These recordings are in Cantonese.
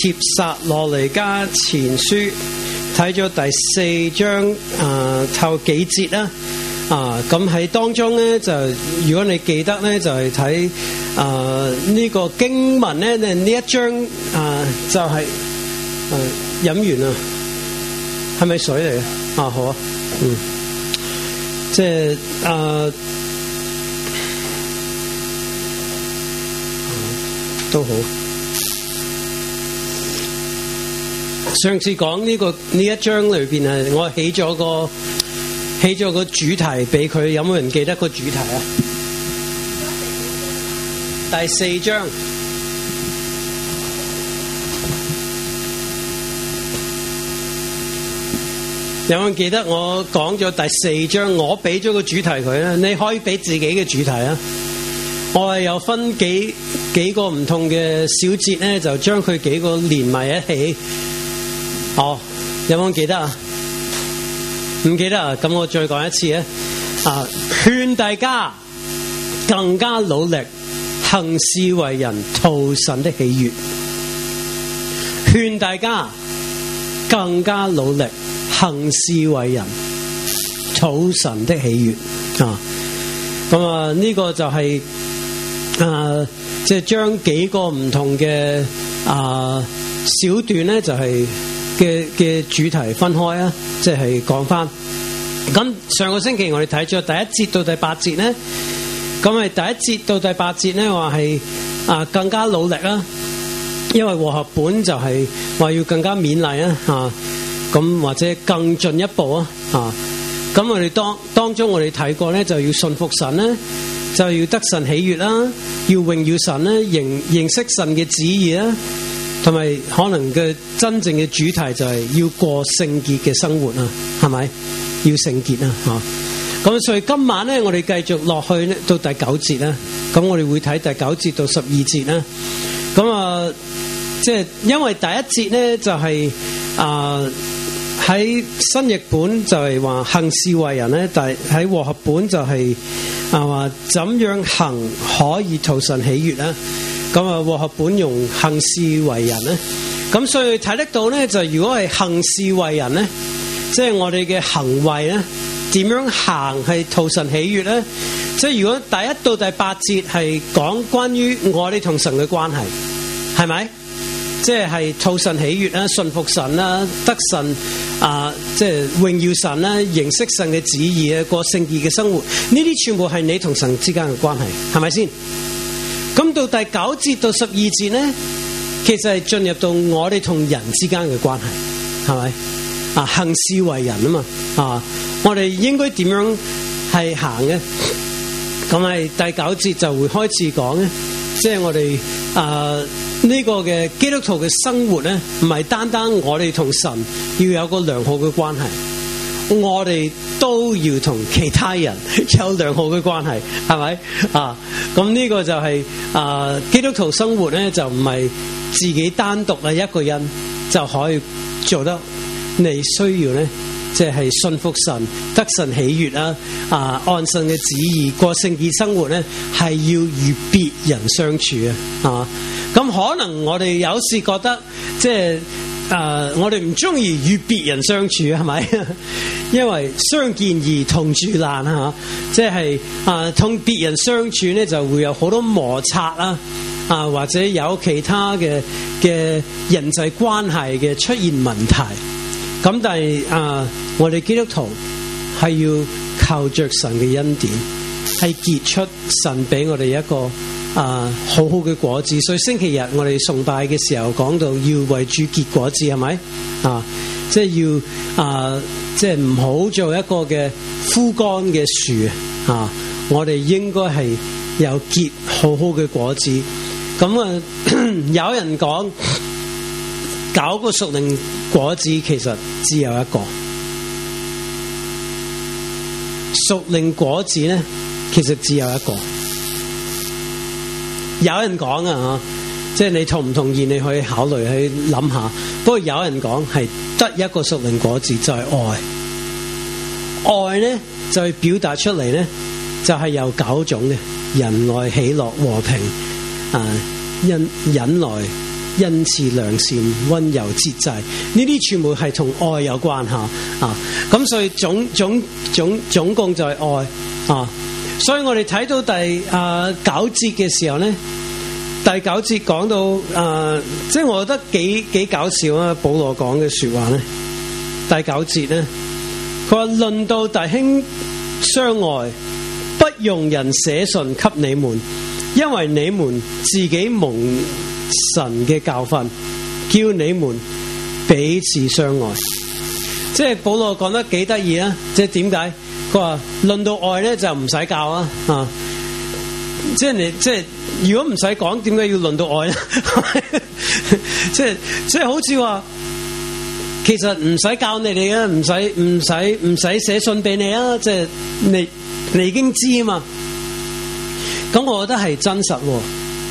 帖撒羅尼迦前書睇咗第4章頭幾節啦。咁喺當中咧，就如果你記得咧，就係睇呢個經文咧，呢一章就係飲完啦，係咪水嚟嘅？好啊，即係都好。上次講呢一章裏邊我起咗個主題俾佢，有冇人記得個主題啊？第4章，有冇人記得我講咗第4章？我俾咗個主題佢啦，你可以俾自己嘅主題啊。我係有分幾個唔同嘅小節咧，就將佢幾個連埋一起。有冇人記得啊？唔記得啊？咁我再講一次啊！勸大家更加努力行事為人，討神的喜悅。勸大家更加努力行事為人，討神的喜悅。咁呢個就係即係將幾個唔同嘅小段咧，就係嘅主題分開啊，即係講翻。咁上個星期我哋睇咗第1節到第8節咧，咁係第1節到第8節咧話係更加努力啦，因為和合本就係話要更加勉勵啊，咁或者更進一步啊，咁我哋當中我哋睇過咧，就要信服神咧，就要得神喜悅啦，要榮耀神咧，認識神嘅旨意啦。同埋可能嘅真正嘅主題就係要過聖潔嘅生活啊，係咪？要聖潔啊，咁所以今晚咧，我哋繼續落去咧到第9節啦。咁我哋會睇第9節到12節啦。咁即係因為第1節咧就係喺新譯本就係話行事為人咧，但係喺和合本就係話怎樣行可以討神喜悅啦。咁和合本用行事為人咧，咁所以睇得到咧，就如果係行事為人咧，即係我哋嘅行為咧，點樣行係討神喜悅咧？即係如果第1到第8節係講關於我哋同神嘅關係，係咪？即係討神喜悅啦，信服神啦，得神即係榮耀神啦，認識神嘅旨意啊，過聖潔嘅生活，呢啲全部係你同神之間嘅關係，係咪先？咁到第9節到12節咧，其實係進入到我哋同人之間嘅關係，係咪？行事為人啊嘛，我哋應該點樣係行嘅？咁係第9節就會開始講咧，即係我哋呢個嘅基督徒嘅生活咧，唔係單單我哋同神要有個良好嘅關係，我哋都要同其他人有良好嘅關係，係咪？咁呢個就係基督徒生活咧，就唔係自己單獨一個人就可以做得。你需要咧，即係信服神，得神喜悅啦，按神嘅旨意過聖潔生活咧，係要與別人相處啊。咁可能我哋有時覺得即係我哋唔中意與別人相處，係咪？因為相見而同住難啊，即係同別人相處咧，就會有好多摩擦啦，或者有其他嘅人際關係嘅出現問題。咁但係我哋基督徒係要靠着神嘅恩典，係結出神俾我哋一個好好嘅果子。所以星期日我哋崇拜嘅時候講到要為主結果子，係咪？即係要即係唔好做一個嘅枯乾嘅樹我哋應該係有結好好嘅果子。咁有人講搞個屬靈果子其實只有一個，屬靈果子咧其實只有一個。有人講即係你同唔同意，你可以考慮去諗下。不過有人講係得一個屬靈果子，就係愛。愛咧就係表達出嚟咧，就係有9種嘅：仁愛、喜樂、和平、忍耐、 恩慈、良善、溫柔、節制，呢啲全部係同愛有關嚇啊！咁所以總共就係愛啊！所以我哋睇到第9節嘅時候咧，第9節講到即係我覺得幾搞笑啊！保羅講嘅説話咧，第9節咧，佢話論到弟兄相愛，不用人寫信給你們，因為你們自己蒙神嘅教訓，叫你們彼此相愛。即係保羅講得幾得意啊！即係點解？佢話論到愛咧就唔使教啊！即係如果唔使講，點解要論到愛咧？即係好似話，其實唔使教你哋啊，唔使寫信俾你啊！即係你已經知啊嘛。咁我覺得係真實喎。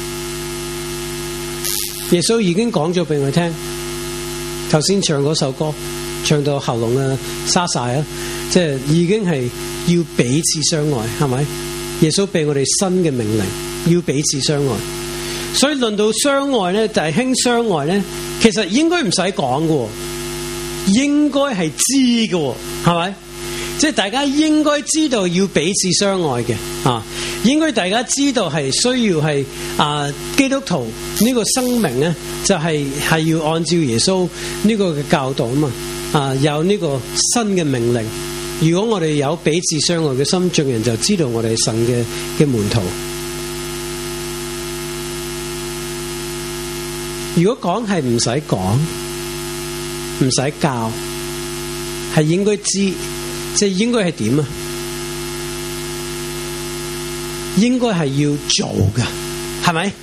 耶穌已經講咗俾我聽，頭先唱嗰首歌，唱到喉嚨啊沙晒啊，即係已經係要彼此相愛，係咪？耶穌俾我哋新嘅命令，要彼此相愛。所以論到相愛咧，弟兄相愛咧，其實應該唔使講嘅，應該係知嘅，係咪？即係大家應該知道要彼此相愛嘅啊，應該大家知道係需要係基督徒呢個生命咧，就係要按照耶穌呢個嘅教導啊嘛有呢個新嘅命令。如果我哋有彼此相愛嘅心，眾人就知道我哋係神嘅門徒。如果講係唔使講，唔使教，係應該知。即係應該係點啊？應該係要做㗎，係咪？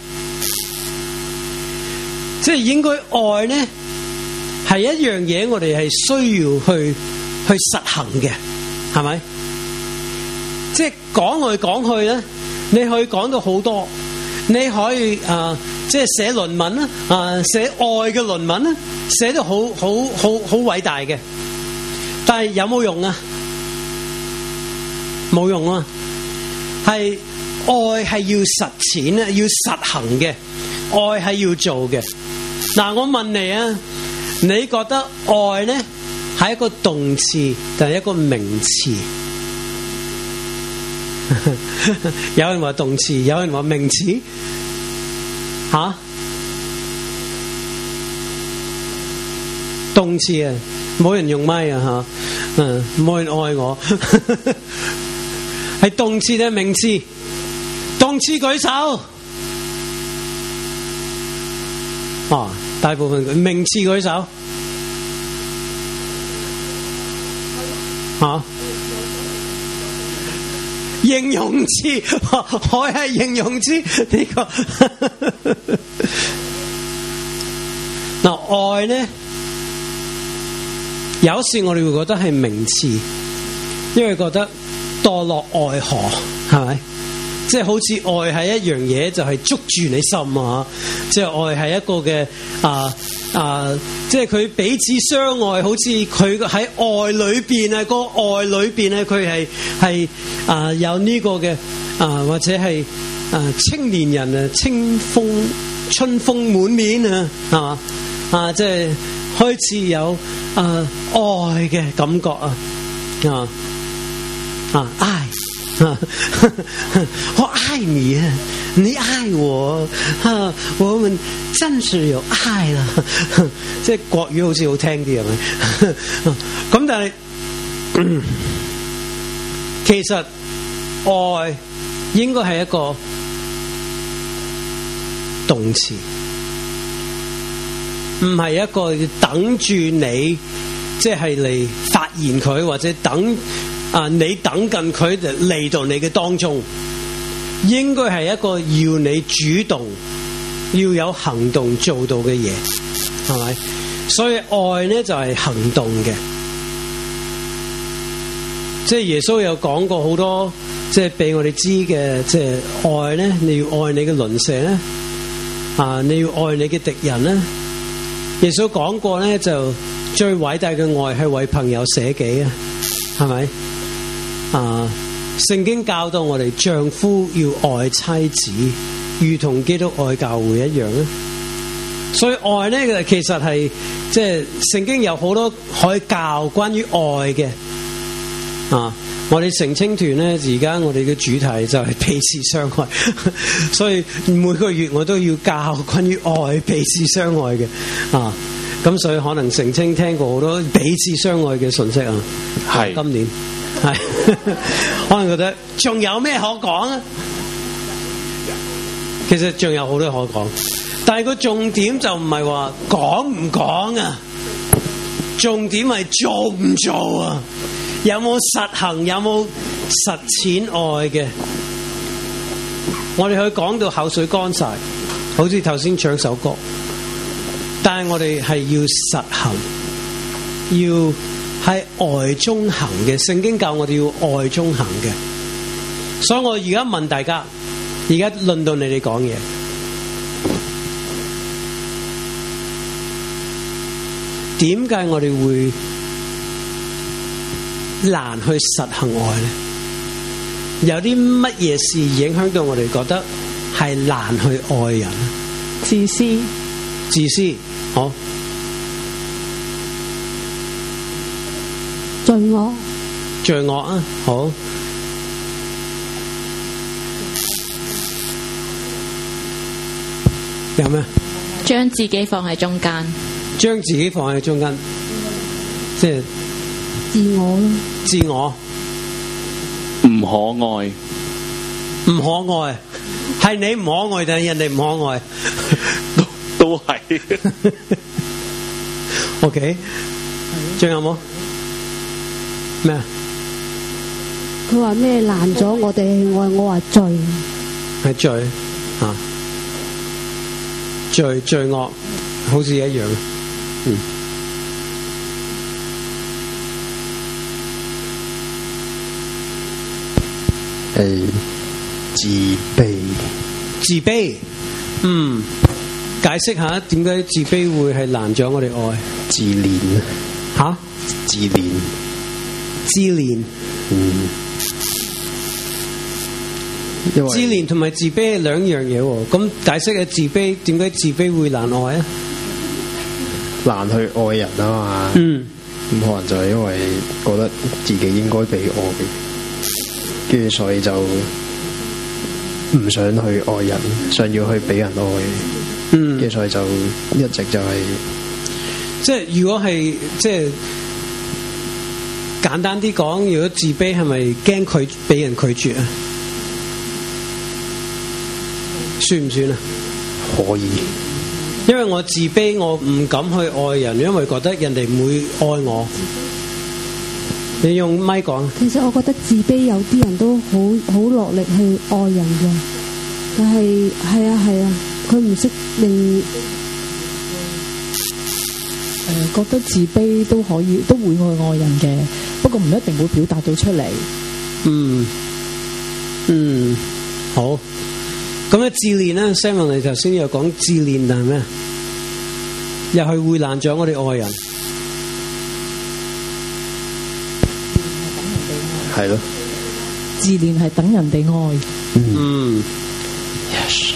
即係應該愛咧，係一樣嘢，我哋係需要去實行嘅，係咪？即係講去講去咧，你可以講到好多，你可以即係寫論文啦，寫愛嘅論文啦，寫得好偉大嘅，但係有冇用啊？冇用啊！係愛係要實踐咧，要實行嘅，愛係要做嘅。嗱，我問你啊，你覺得愛咧係一個動詞定係一個名詞？有人話動詞，有人話名詞。吓？動詞啊，冇人用咪啊吓，冇人愛我。係動詞定名詞？動詞舉手。大部分名詞舉手。形容詞，愛係形容詞呢個。嗱，愛咧，有時我哋會覺得係名詞，因為覺得墮落愛河，係咪？即係好似愛係一樣嘢，就係捉住你心啊！即係愛係一個嘅即係佢彼此相愛，好似佢喺愛裏邊啊，個愛裏邊咧，佢係有呢個嘅或者係青年人啊，春風滿面啊，係嘛即係開始有愛嘅感覺愛。我愛你啊，你愛我我們真是有愛啦。即係國語好似好聽啲係咪？咁但係其實愛應該係一個動詞，唔係一個等住你，即係嚟發現佢，或者等。你等緊佢就嚟到你嘅當中，應該係一個要你主動，要有行動做到嘅嘢，係咪？所以愛咧就係行動嘅，即係耶穌有講過好多，即係俾我哋知嘅，即係愛咧，你要愛你嘅鄰舍咧，你要愛你嘅敵人咧。耶穌講過咧，就最偉大嘅愛係為朋友捨己啊，係咪？聖經教導我哋丈夫要愛妻子，如同基督愛教會一樣啊。 所以愛咧其實係即係聖經有好多可以教關於愛嘅啊。我哋成青團咧，而家我哋嘅主題就係彼此相愛，所以每個月我都要教關於愛、彼此相愛嘅啊。咁所以可能成青聽過好多彼此相愛嘅信息啊。係今年係可能覺得仲有咩可講啊？其實仲有好多可講，但係個重點就唔係話講唔講啊，重點係做唔做啊？有冇實行？有冇實踐愛嘅？我哋可以講到口水乾晒，好似頭先唱首歌，但係我哋係要實行，要喺愛中行嘅。聖經教我哋要愛中行嘅，所以我而家問大家，而家輪到你哋講嘢，點解我哋會難去實行愛呢？有啲乜嘢事影響到我哋覺得係難去愛人？ 自私， 好。罪惡啊，好。有咩？ 將自己放喺中間， 即係自我咯。 自我唔可愛， 係你唔可愛定係人哋唔可愛？ 都係。 OK， 仲有冇咩啊？ 佢話咩難咗我哋去愛，我話罪， 係罪啊，罪惡好似一樣。自卑，解釋下點解自卑會係難咗我哋愛？ 自憐，因為自憐同埋自卑係兩樣嘢喎。咁解釋嘅自卑，點解自卑會難愛啊？ 難去愛人啊嘛。咁可能就係因為覺得自己應該被愛，跟住所以就唔想去愛人，想要去俾人愛。跟住所以就一直就係， 即係如果係即係簡單啲講，如果自卑係咪驚佢俾人拒絕啊？算唔算啊？ 可以， 因為我自卑，我唔敢去愛人，因為覺得人哋唔會愛我。你用咪講。 其實我覺得自卑有啲人都好落力去愛人嘅，但係係啊，佢唔識令覺得自卑都可以都會去愛人嘅，不過唔一定會表達到出嚟。 好。咁咧自戀咧 ，Samuel 你頭先又講自戀，但係咩？又係會難咗我哋愛人。 係咯。 自戀係等人哋愛。 Yes。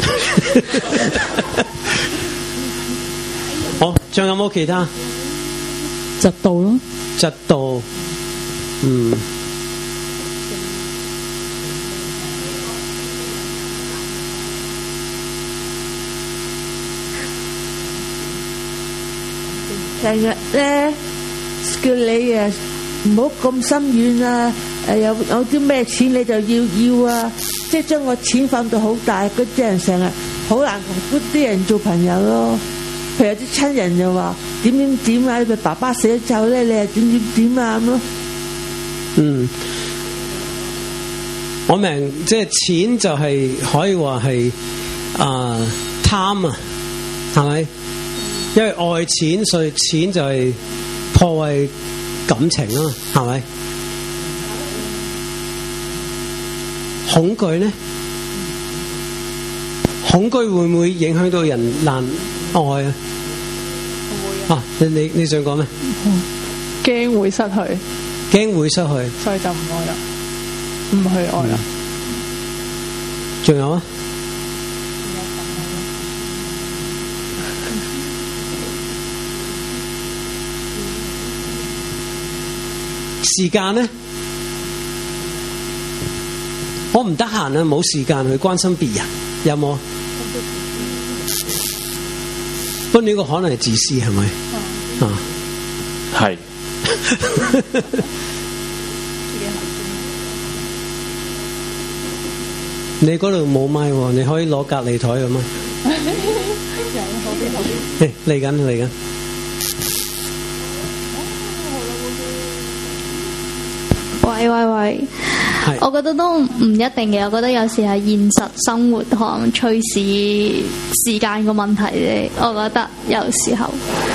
好，仲有冇其他？ 嫉妒咯。 嫉妒。 成日咧叫你唔好咁心軟啊！有啲咩錢你就要啊！即係將個錢放到好大，嗰啲人成日好難同嗰啲人做朋友咯。譬如有啲親人就話點啊！你爸爸死咗之後咧，你係點啊咁咯。 我明，即係錢就係可以話係貪啊，係咪？因為愛錢，所以錢就係破壞感情啦，係咪？恐懼呢？恐懼會唔會影響到人難愛啊？會啊！你想講咩？ 驚會失去， 所以就唔愛啦，唔去愛啦。 仲有啊？ 時間咧，我唔得閒啊，冇時間去關心別人，有冇？不過呢個可能係自私，係咪？啊， 係。 你嗰度冇咪喎，你可以攞隔離台嘅咪。嚟緊。 喂，我覺得都唔一定嘅，我覺得有時係現實生活可能驅使時間個問題啫。我覺得有時候，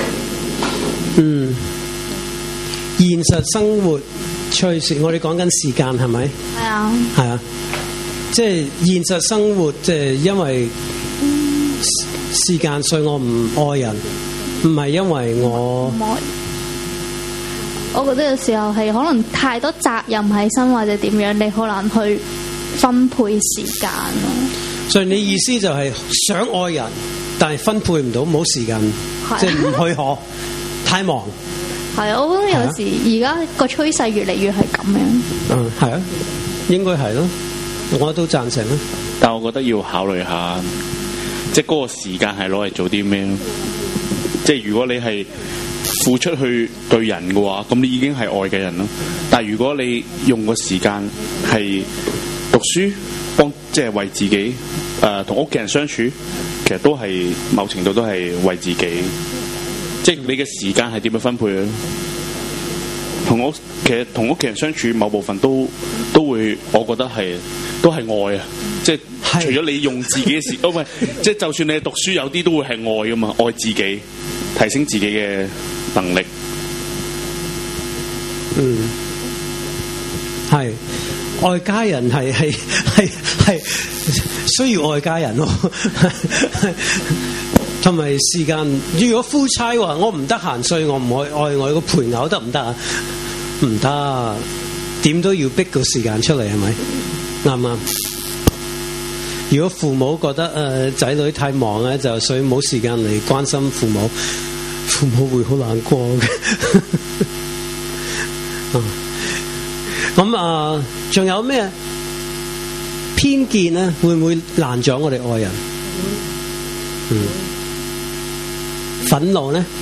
現實生活趨勢，我哋講緊時間係咪？ 係啊， 係啊，即係現實生活，即係因為時間，所以我唔愛人，唔係因為我唔愛。我覺得有時候係可能太多責任喺身或者點樣，你好難去分配時間咯。 所以你意思就係想愛人，但係分配唔到，冇時間，即係唔許可，太忙。係， 我覺得有時而家個趨勢越嚟越係咁樣。 係啊，應該係咯，我都贊成啦。 但我覺得要考慮下，即係嗰個時間係攞嚟做啲咩咯？即係如果你係付出去對人嘅話，咁你已經係愛嘅人咯。但係如果你用個時間係讀書，即係為自己，同屋企人相處，其實都係某程度都係為自己。即係你嘅時間係點樣分配咧？其實同屋企人相處，某部分都會，我覺得都係愛啊！即係除咗你用自己嘅時，唔係即係就算你讀書，有啲都會係愛噶嘛，愛自己，提升自己嘅能力。 係愛家人係需要愛家人咯。同埋時間，如果夫妻話我唔得閒，所以我唔愛我個配偶，得唔得啊？唔得，點都要逼個時間出嚟，係咪？啱唔啱？如果父母覺得仔女太忙咧，就所以冇時間嚟關心父母，父母會好難過嘅。咁仲有咩偏見咧？會唔會攔阻我哋愛人？憤怒咧？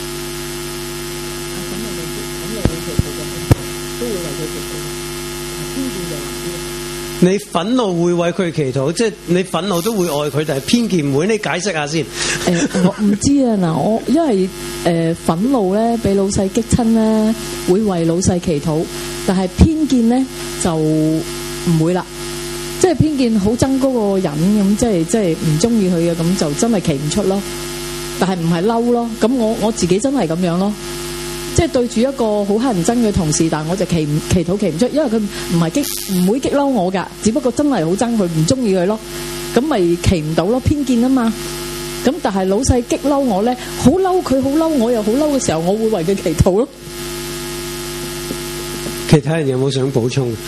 你憤怒會為佢祈禱，即係你憤怒都會愛佢，但係偏見唔會。你解釋下先。 我唔知啊，嗱，我因為憤怒咧，俾老細激親咧，會為老細祈禱，但係偏見咧就唔會啦。即係偏見好憎嗰個人咁，即係唔中意佢嘅，咁就真係祈唔出咯。但係唔係嬲咯，咁我自己真係咁樣咯，即係對住一個好乞人憎嘅同事，但係我就祈禱祈唔出，因為佢唔會激嬲我㗎，只不過真係好憎佢，唔中意佢咯，咁咪祈唔到咯，偏見啊嘛。咁但係老細激嬲我咧，好嬲佢，好嬲我又好嬲嘅時候，我會為佢祈禱咯。 其他人有冇想補充？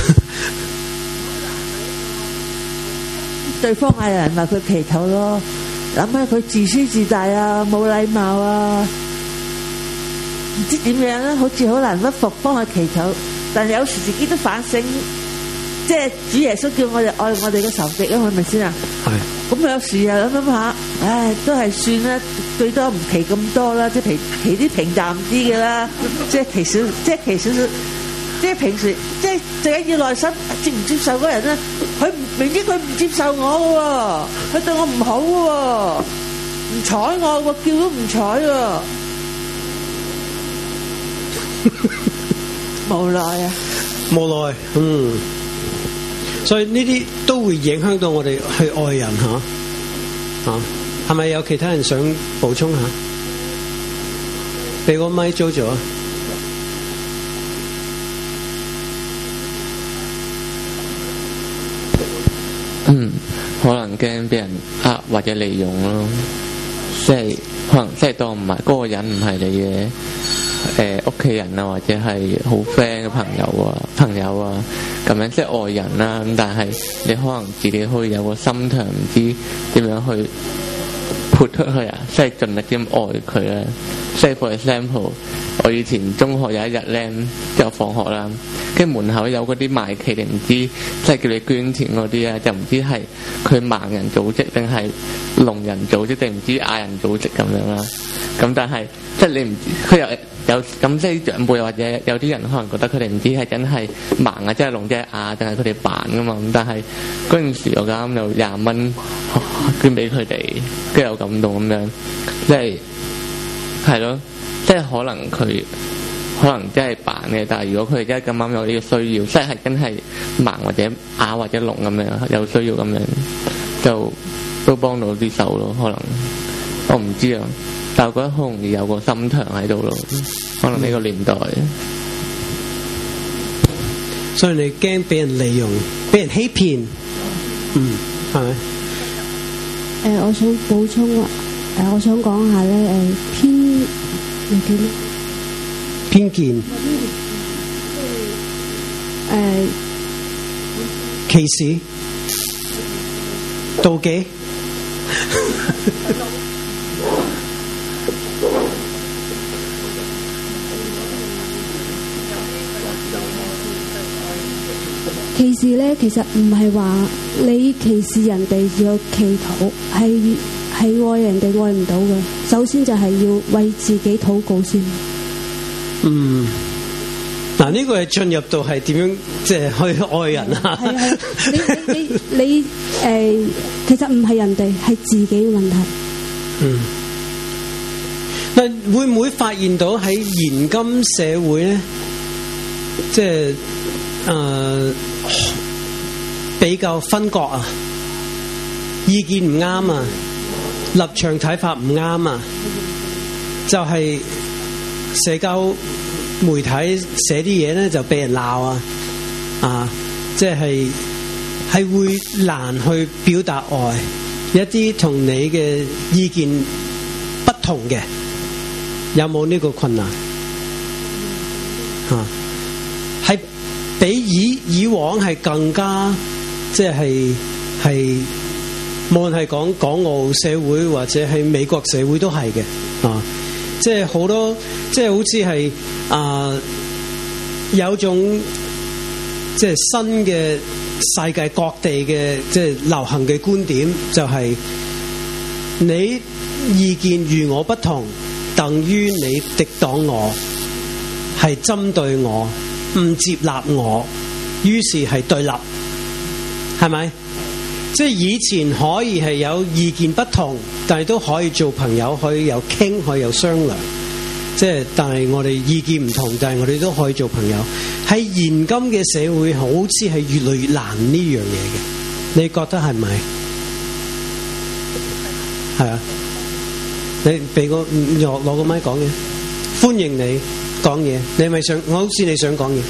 對方嗌人為佢祈禱咯。諗下佢自私自大啊，冇禮貌啊，唔知點樣咧，好似好難屈服幫佢祈禱。但係有時自己都反省，即係主耶穌叫我哋愛我哋嘅仇敵啊，係咪先啊？係。咁有時又諗下，都係算啦，最多唔祈咁多啦，即係祈啲平淡啲嘅啦，即係祈少少，即係平時，即係最緊要內心接唔接受嗰人咧。佢明知佢唔接受我喎，佢對我唔好喎，唔睬我喎，叫都唔睬喎，無奈啊，無奈， 所以呢啲都會影響到我哋去愛人嚇，係咪有其他人想補充下？俾個咪租咗。 可能驚俾人呃或者利用咯，即係可能即係當唔係嗰個人唔係你嘅屋企人啊，或者係好 friend 嘅朋友啊咁樣，即係愛人啦。咁但係你可能自己可以有個心腸，唔知點樣去潑出去啊，即係盡力咁愛佢咧。即係 for example， 我以前中學有一日咧，就放學啦，跟住門口有嗰啲賣旗定唔知，即係叫你捐錢嗰啲啊，就唔知係佢盲人組織定係聾人組織定唔知亞人組織咁樣啦。咁但係即係你唔佢有咁即係長輩或者有啲人可能覺得佢哋唔知係真係盲啊，即係聾即係亞，定係佢哋扮噶嘛。咁但係嗰陣時我啱有20蚊捐俾佢哋，跟住有感動咁樣，即係咯，即係可能真係扮嘅，但係如果佢哋真係咁啱有呢個需要，即係真係盲或者啞或者聾咁樣有需要咁樣，就都幫到啲手咯。可能我唔知啊，但係我覺得好容易有個心腸喺度咯。可能呢個年代， 所以你驚俾人利用、俾人欺騙，係咪？ 我想補充我想講下咧，偏見， 歧視、妒忌。 歧視咧，其實唔係話你歧視人哋要祈禱，係愛人哋愛唔到嘅。首先就係要為自己禱告先。 嗱，呢個係進入到係點樣，即係去愛人啊？ 係你其實唔係人哋，係自己嘅問題。 但會唔會發現到喺現今社會咧，即係比較分割啊，意見唔啱啊，立場睇法唔啱啊，就係社交媒體寫啲嘢咧就俾人鬧啊，即係會難去表達愛，一啲同你嘅意見不同嘅，有冇呢個困難？係比以往係更加，即係無論係講港澳社會或者係美國社會都係嘅，即係好多，即係好似係有種即係新嘅世界各地嘅即係流行嘅觀點，就係你意見與我不同，等於你敵擋我，係針對我，唔接納我，於是係對立，係咪？即係以前可以係有意見不同，但係都可以做朋友，可以有傾，可以有商量。即係但係我哋意見唔同，但係我哋都可以做朋友。喺現今嘅社會，好似係越來越難呢樣嘢嘅。你覺得係咪？係啊，你俾個攞個麥講嘢，歡迎你講嘢。你係咪想？我好似你想講嘢。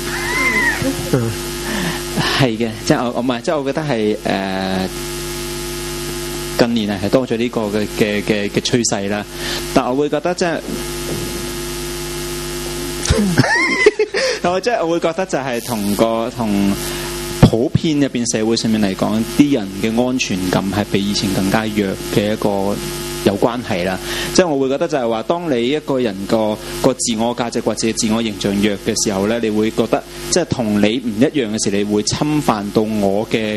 係嘅，即係我唔係，即係我覺得係近年係多咗呢個嘅趨勢啦。但我會覺得即係，我會覺得就係同普遍入邊社會上面嚟講，啲人嘅安全感係比以前更加弱嘅一個有關係啦。即係我會覺得就係話，當你一個人個自我價值或者自我形象弱嘅時候咧，你會覺得即係同你唔一樣嘅時，你會侵犯到我嘅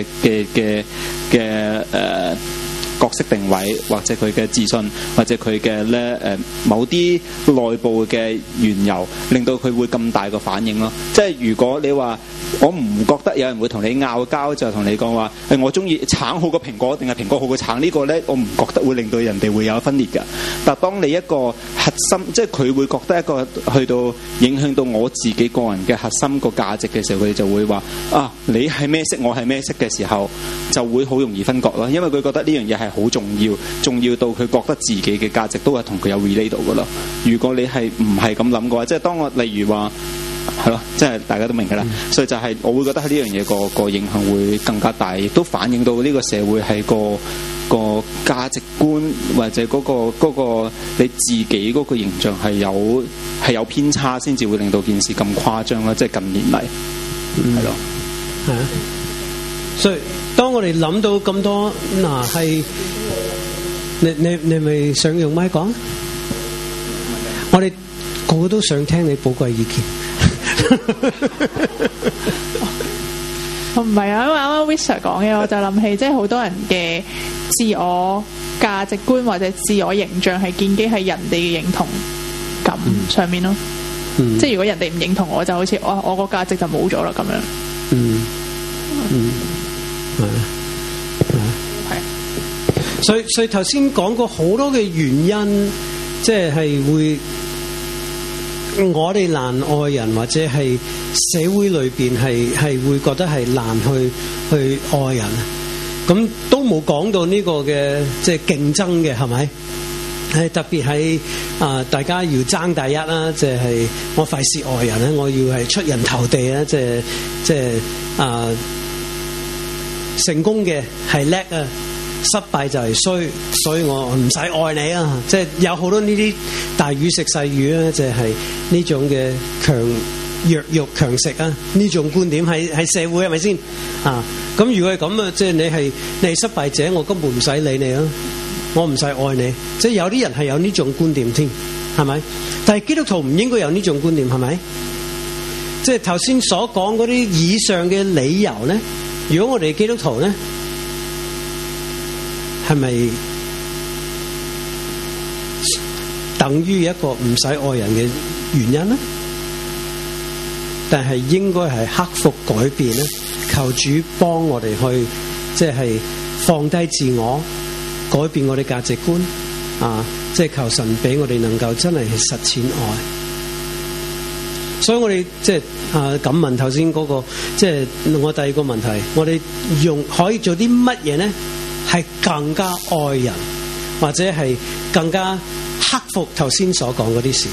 角色定位，或者佢嘅自信，或者佢嘅某啲內部嘅緣由，令到佢會咁大個反應咯。即係如果你話我唔覺得有人會同你拗交，就同你講話我中意橙好過蘋果，定係蘋果好過橙，呢個咧我唔覺得會令到人哋會有分裂㗎。但係當你一個核心，即係佢會覺得一個去到影響到我自己個人嘅核心個價值嘅時候，佢哋就會話你係咩色，我係咩色嘅時候，就會好容易分割咯。因為佢覺得呢樣嘢係好重要，重要到佢覺得自己嘅價值都係同佢有 relate 到㗎啦。如果你係唔係咁諗嘅話，即係當我例如話係咯，即係大家都明㗎啦。所以就係我會覺得喺呢樣嘢個影響會更加大，亦都反映到呢個社會係個價值觀或者嗰個你自己嗰個形象係有偏差，先至會令到件事咁誇張啦。即係近年嚟係咯， 係啊。所以當我哋諗到咁多係你咪想用麥講？我哋個個都想聽你寶貴意見。 我唔係啊，因為啱啱 Richard 講嘅，我就諗起即係好多人嘅自我價值觀或者自我形象係建基喺人哋嘅認同感上面咯。即係如果人哋唔認同我，就好似我個價值就冇咗啦咁樣。 係。所以頭先講過好多嘅原因，即係會我哋難愛人，或者係社會裏邊係會覺得係難去愛人。咁都冇講到呢個嘅即係競爭嘅係咪？係特別喺大家要爭第一啦，即係我費事愛人咧，我要係出人頭地啊！即係成功嘅係叻啊，失敗就係衰，所以我唔使愛你啊！即係有好多呢啲大魚食細魚咧，就係呢種嘅弱肉強食啊！呢種觀點喺社會係咪先啊？咁如果係咁啊，即係你係失敗者，我根本唔使理你啊！我唔使愛你，即係有啲人係有呢種觀點添，係咪？但係基督徒唔應該有呢種觀念，係咪？即係頭先所講嗰啲以上嘅理由咧，如果我哋基督徒咧，係咪等於一個唔使愛人嘅原因咧？但係應該係克服改變咧，求主幫我哋去，即係放低自我。改變我哋價值觀啊！即係求神俾我哋能夠真係去實踐愛。所以我哋即係咁問頭先嗰個，即係我第二個問題，我哋可以做啲乜嘢咧？係更加愛人，或者係更加克服頭先所講嗰啲事。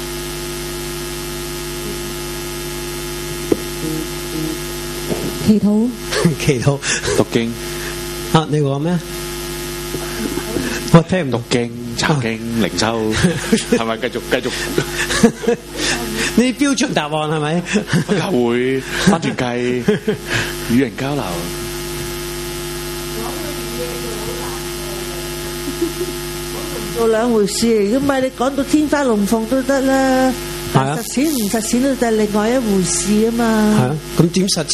祈禱， 祈禱， 讀經。 啊，你話咩？我聽唔讀經、查經、靈修，係咪繼續？ 呢啲標準答案係咪？ 教會翻團契、與人交流。 做兩回事，如果唔係你講到天花龍鳳都得啦，但實踐唔實踐都就係另外一回事啊嘛。 係啊，咁點實踐？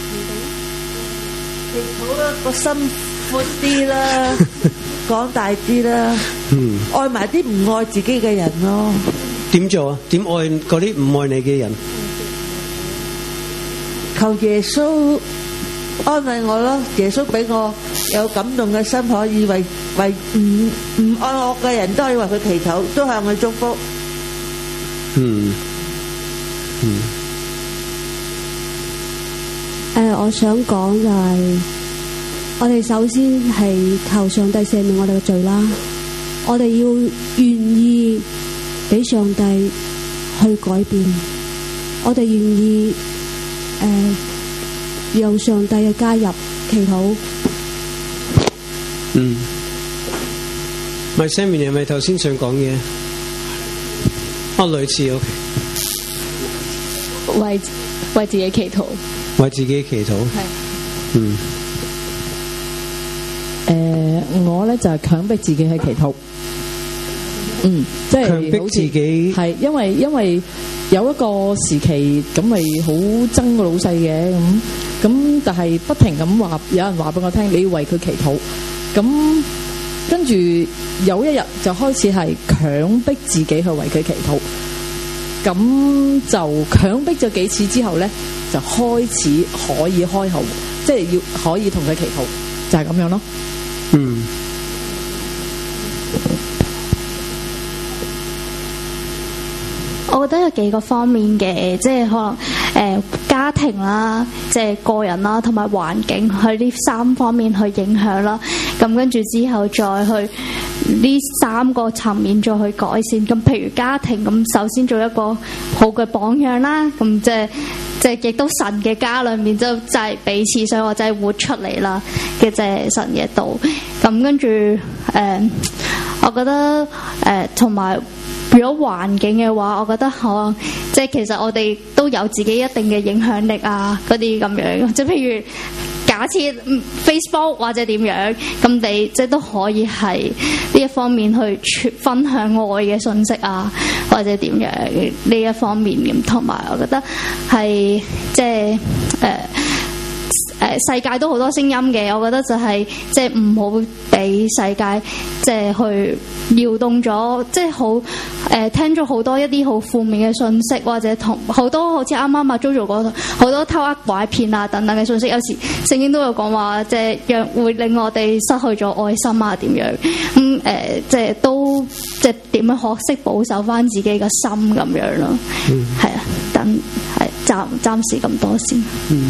祈禱啦，個心闊啲啦。講大啲啦，愛埋啲唔愛自己嘅人咯。 點做啊？點愛嗰啲唔愛你嘅人？ 求耶穌安慰我咯，耶穌俾我有感動嘅心，可以為唔愛我嘅人都可以為佢祈禱，都向佢祝福。 我想講就係。我哋首先係求上帝赦免我哋嘅罪啦，我哋要願意俾上帝去改變，我哋願意讓上帝嘅加入祈禱。 咪 Sammy 係咪頭先想講嘢？類似 OK。 為自己祈禱。 為自己祈禱。係。 我咧就係強迫自己去祈禱，即係強迫自己係，因為有一個時期咁咪好憎個老細嘅咁，但係不停咁話，有人話俾我聽，你要為佢祈禱，咁跟住有一日就開始係強迫自己去為佢祈禱，咁就強迫咗幾次之後咧，就開始可以開口，即係要可以同佢祈禱，就係咁樣咯。 我覺得有幾個方面嘅，即係可能家庭啦，即係個人啦，同埋環境，去呢三方面去影響啦。咁跟住之後再去呢三個層面再去改善。咁譬如家庭，咁首先做一個好嘅榜樣啦。咁即係亦都神嘅家裏面就係彼此，所以我真係活出嚟啦嘅，即係神嘅道。咁跟住我覺得同埋。如果環境嘅話，我覺得可能即係其實我哋都有自己一定嘅影響力啊，嗰啲咁樣。即係譬如教假設Facebook 或者點樣，咁你即係都可以係呢一方面去分享愛嘅信息啊，或者點樣呢一方面咁。同埋我覺得係即係世界都好多聲音嘅，我覺得就係即係唔好俾世界即係去搖動咗，即係好聽咗好多一啲好負面嘅信息，或者同好多好似啱啱JoJo講好多偷呃拐騙啊等等嘅信息，有時聖經都有講話，即係會令我哋失去咗愛心啊點樣即係都即係點樣學識保守翻自己嘅心咁樣咯，係啊，等係暫時咁多先。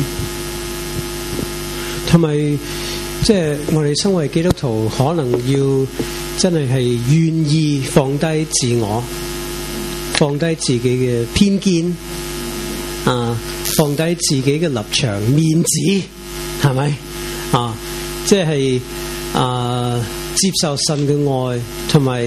同埋即係我哋身為基督徒，可能要真係願意放低自我，放低自己嘅偏見啊，放低自己嘅立場、面子，係咪啊？即係接受神嘅愛，同埋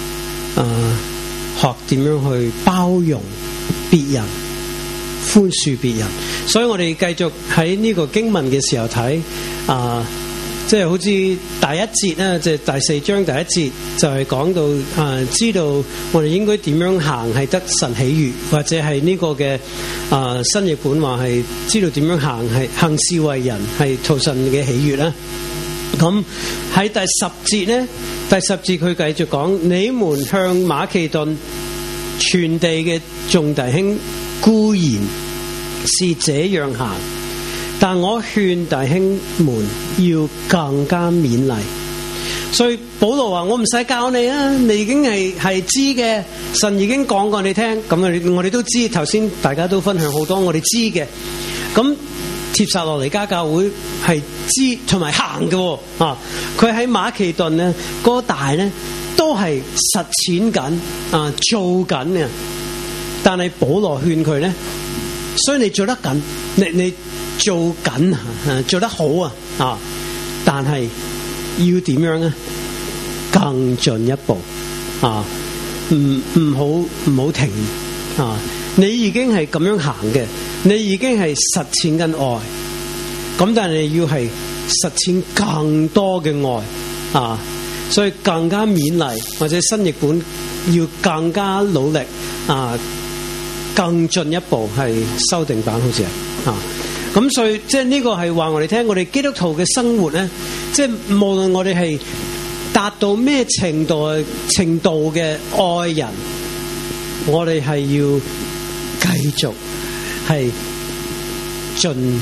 學點樣去包容別人，寬恕別人。所以我哋繼續喺呢個經文嘅時候睇即係好似第一節咧，即係第4章第一節就係講到知道我哋應該點樣行係得神喜悅，或者係呢個嘅新譯本話係知道點樣行係行事為人係討神嘅喜悅啦。咁喺第10節咧，第10節佢繼續講，你們向馬其頓全地嘅眾弟兄固然是這樣行，但我勸弟兄們要更加勉勵。所以保羅話：我唔使教你啊，你已經係知嘅，神已經講過你聽。咁我哋都知，頭先大家都分享好多我哋知嘅。咁帖撒羅尼迦教會係知同埋行嘅啊！佢喺馬其頓咧，嗰大咧都係實踐緊做緊嘅。但係保羅勸佢咧，所以你做得緊，你做緊做得好啊！但係要點樣咧？更進一步啊！唔好停啊！你已經係咁樣行嘅，你已經係實踐緊愛，咁但係你要係實踐更多嘅愛啊！所以更加勉勵，或者新譯本要更加努力啊！更進一步係修訂版好似係啊！咁所以即係呢個係話我哋聽，我哋基督徒嘅生活咧，即係無論我哋係達到咩程度嘅愛人，我哋係要繼續係進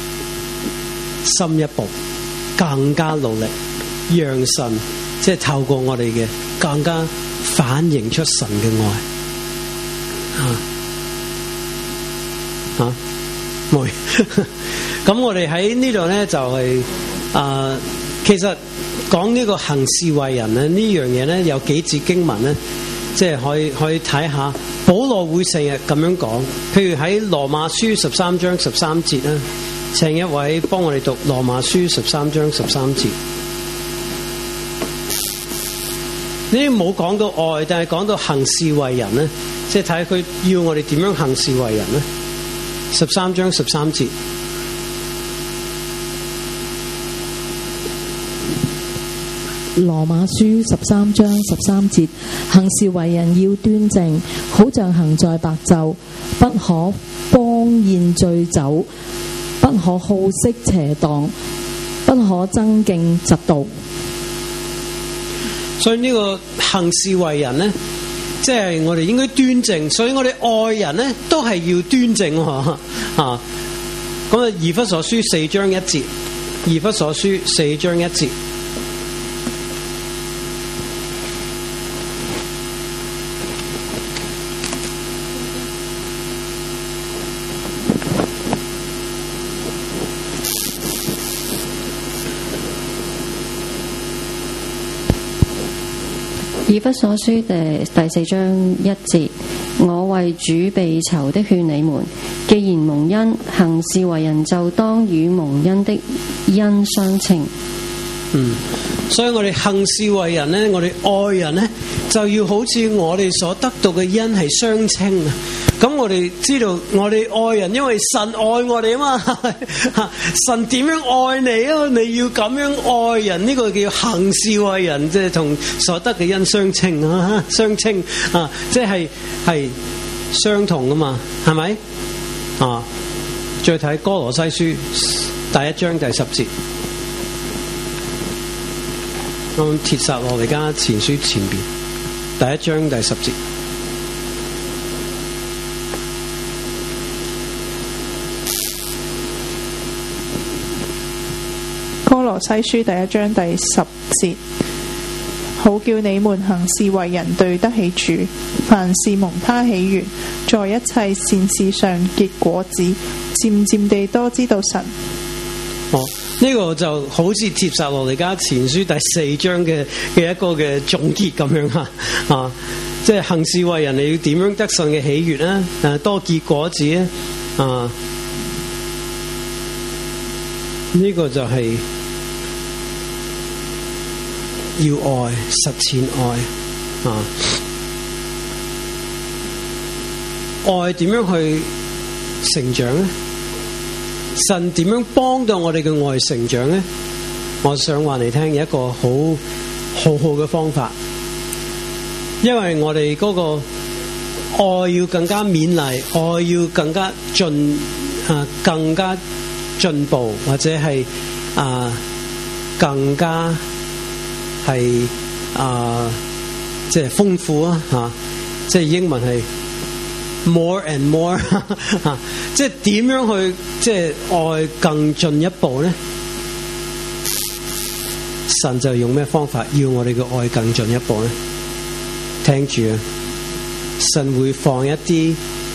深一步，更加努力，讓神即係透過我哋嘅更加反映出神嘅愛冇。咁我哋喺呢度咧就係其實講呢個行事為人咧，呢樣嘢咧有幾節經文咧，即係可以睇下保羅會成日咁樣講。譬如喺羅馬書13章13節啦，請一位幫我哋讀羅馬書13章13節。呢啲冇講到愛，但係講到行事為人咧，即係睇佢要我哋點樣行事為人咧。13章13節， 羅馬書13章13節，行事為人要端正，好像行在白晝，不可荒宴醉酒，不可好色邪蕩，不可爭競嫉妒。 所以呢個行事為人咧，即係我哋應該端正，所以我哋愛人咧都係要端正啊！咁以弗所書4章1節，以弗所書4章1節。 以弗所書第4章1節，我為主被囚的勸你們，既然蒙恩，行事為人就當與蒙恩的恩相稱。 所以我哋行事為人咧，我哋愛人咧，就要好似我哋所得到嘅恩係相稱啊！ 咁我哋知道我哋愛人，因為神愛我哋啊嘛。神點樣愛你啊？你要咁樣愛人，呢個叫行事為人，即係同所得嘅恩相稱啊，相稱啊，即係相同噶嘛，係咪啊？再睇哥羅西書第1章第10節，帖撒羅尼迦前書前邊第1章第10節。 歌羅西書第1章第10節，好叫你們行事為人對得起主，凡事蒙他喜悅，在一切善事上結果子，漸漸地多知道神。 呢個就好似帖撒羅尼迦前書第4章嘅一個嘅總結咁樣啊，即係行事為人，你要點樣得神嘅喜悅咧？多結果子咧啊！呢個就係要愛，實踐愛啊！愛點樣去成長咧？神點樣幫到我哋嘅愛成長咧？我想話你聽，有一個好嘅方法，因為我哋嗰個愛要更加勉勵，愛要更加更加進步，或者係更加係即係豐富啊吓，即係英文係 more and more 即係點樣去即係愛更進一步咧？神就用咩方法要我哋嘅愛更進一步咧？聽住啊！神會放一啲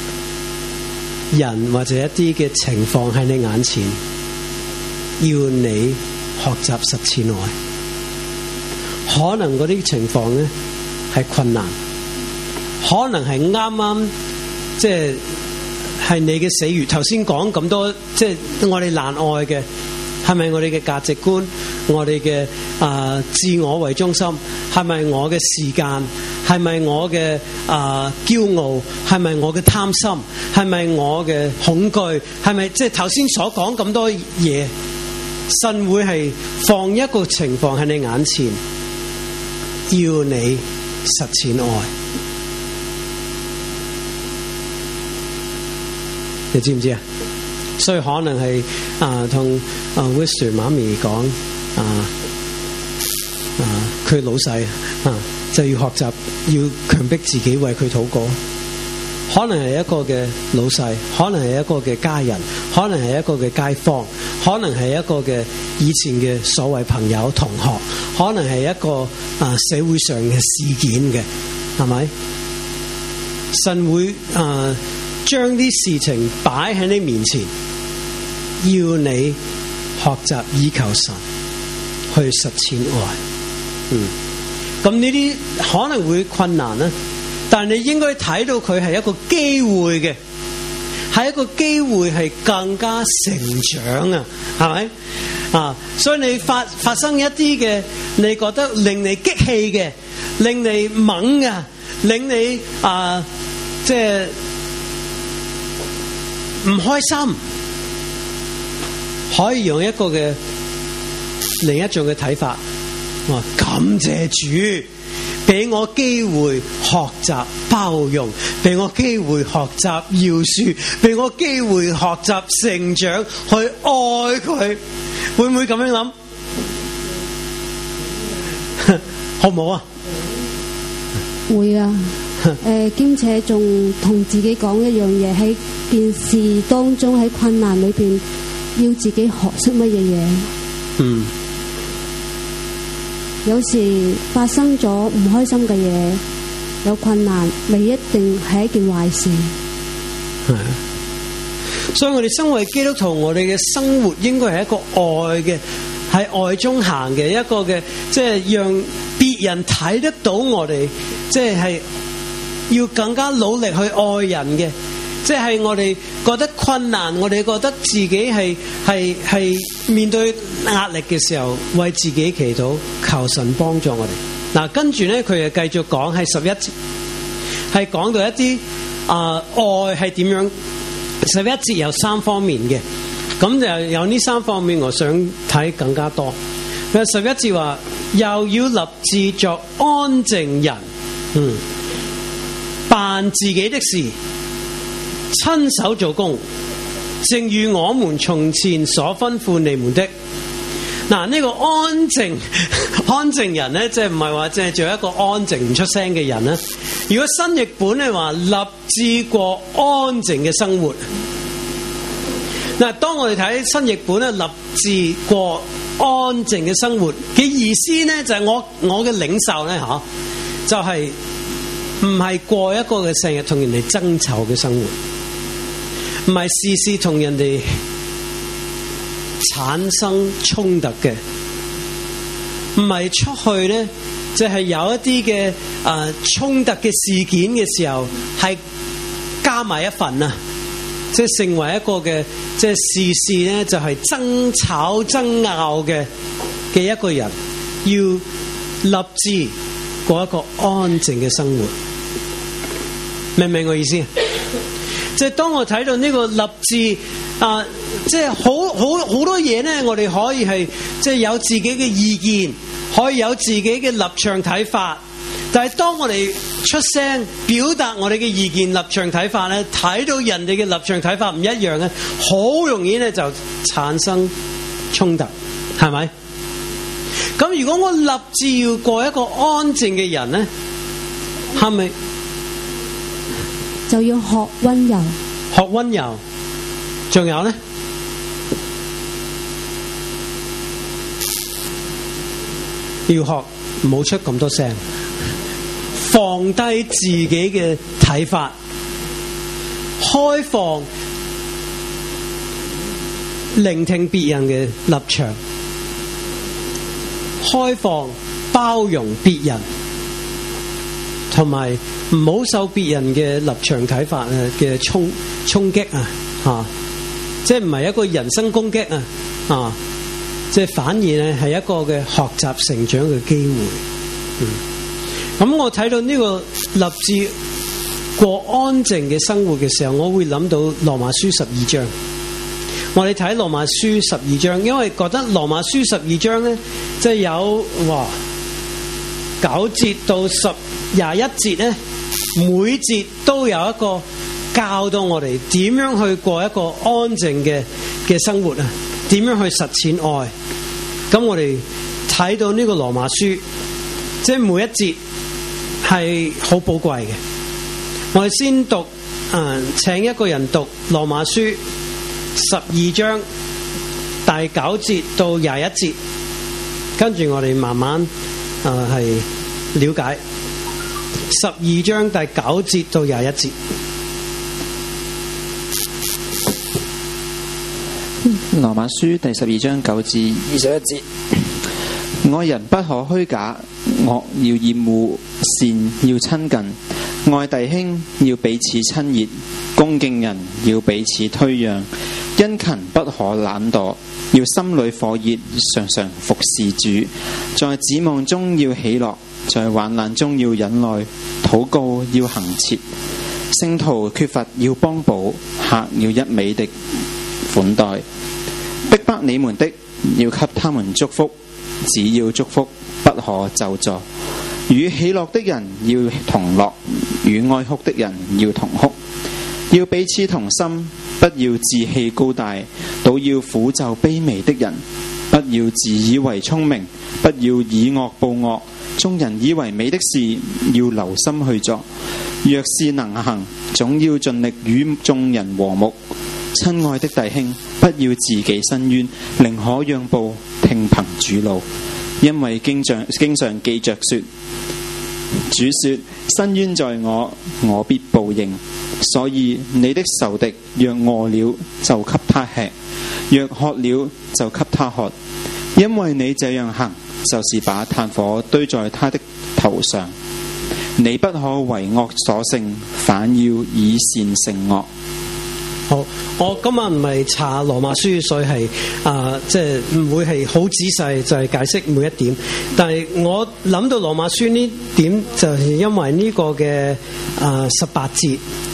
人或者一啲嘅情況喺你眼前，要你學習實踐愛。可能嗰啲情況咧係困難，可能係啱啱即係你嘅死穴。頭先講咁多，即係我哋難愛嘅，係咪我哋嘅價值觀，我哋嘅自我為中心，係咪我嘅時間，係咪我嘅驕傲，係咪我嘅貪心，係咪我嘅恐懼，係咪即係頭先所講咁多嘢？神會係放一個情況喺你眼前，要你實踐愛。你知唔知啊？所以可能係同Wisher 媽咪講佢老細就要學習，要強迫自己為佢禱告。可能係一個嘅老細，可能係一個嘅家人，可能係一個嘅街坊，可能係一個嘅以前嘅所謂朋友同學，可能係一個社會上嘅事件嘅，係咪？神會將啲事情擺喺你面前，要你學習依靠神去實踐愛。咁呢啲可能會困難啦，但係你應該睇到佢係一個機會嘅，係一個機會係更加成長啊，係咪？所以你發生一啲嘅你覺得令你激氣嘅，令你猛嘅，令你即係唔開心，可以用一個嘅另一種嘅睇法，我感謝主俾我機會學習包容，俾我機會學習饒恕，俾我機會學習成長，去愛佢。會唔會咁樣諗？好唔好啊？ 會啊。兼且仲同自己講一樣嘢，喺件事當中，喺困難裏邊，要自己學識乜嘢嘢。有時發生咗唔開心嘅嘢，有困難，未一定係一件壞事。 係啊，所以我哋身為基督徒，我哋嘅生活應該係一個愛嘅，喺愛中行嘅一個嘅，即係讓別人睇得到我哋，即係要更加努力去愛人嘅。即係我哋覺得困難，我哋覺得自己係面對壓力嘅時候，為自己祈禱，求神幫助我哋。嗱，跟住咧，佢又繼續講喺11節，係講到一啲愛係點樣？11節有3方面嘅，咁就有呢3方面，我想睇更加多。11節話又要立志作安靜人，辦自己的事，親手做工，正如我們從前所吩咐你們的。嗱，呢個安靜人咧，即係唔係話即係做一個安靜唔出聲嘅人咧？如果新譯本咧話立志過安靜嘅生活。嗱，當我哋睇新譯本咧，立志過安靜嘅生活嘅意思咧，就係我嘅領受咧嚇，就係唔係過一個嘅成日同人哋爭吵嘅生活，唔係事事同人哋產生衝突嘅，唔係出去咧，就係有一啲嘅衝突嘅事件嘅時候，係加埋一份啊，即係成為一個嘅即係事事咧，就係爭吵爭拗嘅一個人，要立志過一個安靜嘅生活，明唔明我意思？即係當我睇到呢個立志即係好多嘢咧，我哋可以係即係有自己嘅意見，可以有自己嘅立場睇法。但係當我哋出聲表達我哋嘅意見、立場睇法咧，睇到人哋嘅立場睇法唔一樣咧，好容易咧就產生衝突，係咪？咁如果我立志要過一個安靜嘅人咧，係咪就要學溫柔？ 學溫柔，仲有咧？要學唔好出咁多聲，放低自己嘅睇法，開放聆聽別人嘅立場，開放包容別人，同埋唔好受別人嘅立場睇法嘅衝擊啊！即係唔係一個人身攻擊啊！即係反而咧係一個嘅學習成長嘅機會。咁我睇到呢個立志過安靜嘅生活嘅時候，我會諗到羅馬書12章。我哋睇羅馬書12章，因為覺得羅馬書12章咧，即係有9節到21節咧，每節都有一個教導我哋點樣去過一個安靜嘅生活啊，點樣去實踐愛。咁我哋睇到呢個羅馬書，即係每一節係好寶貴嘅。我哋先讀請一個人讀羅馬書12章第9節到21節，跟住我哋慢慢係了解12章第9節到21節。 羅馬書第12章9至21節，愛人不可虛假，惡要厭惡，善要親近，愛弟兄要彼此親熱，恭敬人要彼此推讓，殷勤不可懶惰，要心裏火熱，常常服侍主，在指望中要喜樂，在患難中要忍耐，禱告要恆切，聖徒缺乏要幫補，客要一味的款待，逼迫你們的要給他們祝福，只要祝福，不可咒詛。與喜樂的人要同樂，與哀哭的人要同哭，要彼此同心，不要自氣高大，倒要俯就卑微的人，不要自以為聰明，不要以惡報惡。眾人以為美的事，要留心去做，若是能行，總要盡力與眾人和睦。親愛的弟兄，不要自己伸冤，寧可讓步，聽憑主怒。因為經常記着說，主說：伸冤在我，我必報應。所以你的仇敵若餓了，就給他吃；若渴了，就給他喝。因為你這樣行，就是把炭火堆在他的頭上。你不可為惡所勝，反要以善勝惡。 好，我今日唔係查羅馬書，所以係即係唔會係好仔細就係解釋每一點。但係我諗到羅馬書呢點，就係因為呢個嘅18節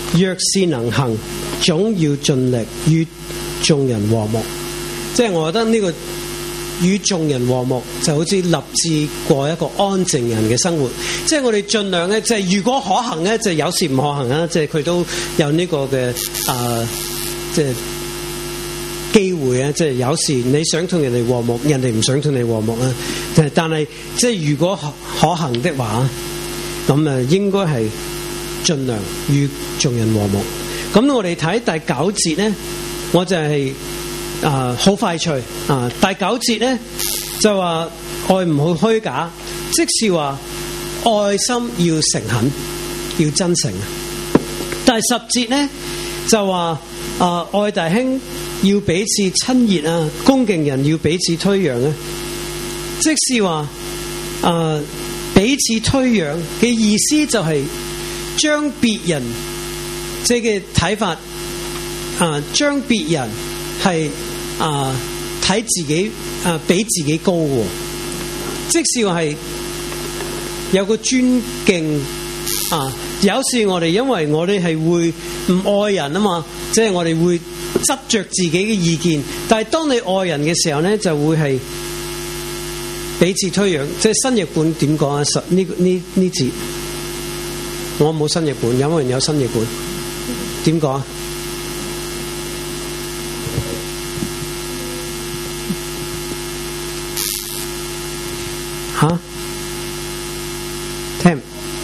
若是能行，總要盡力與眾人和睦。即係我覺得呢個與眾人和睦就好似立志過一個安靜人嘅生活。即係我哋盡量咧，即係如果可行咧，就有時唔可行啦。即係佢都有呢個嘅即係機會啊！即係有時你想同人哋和睦，人哋唔想同你和睦啊。但係即係如果可行的話，咁應該係盡量與眾人和睦。咁我哋睇第9節咧，我就係好快脆啊！第9節咧就話愛唔好虛假，即是話愛心要誠懇，要真誠。第10節咧就話愛弟兄要彼此親熱啊，恭敬人要彼此推讓啊。即是話彼此推讓嘅意思就係將別人即係嘅睇法將別人係睇自己比自己高喎，即是話係有個尊敬有時我哋因為我哋係會唔愛人啊嘛，即係我哋會執着自己嘅意見，但係當你愛人嘅時候咧，就會係彼此推讓。即係新譯本點講啊？呢節我冇新譯本，有冇人有新譯本？點講啊？吓？聽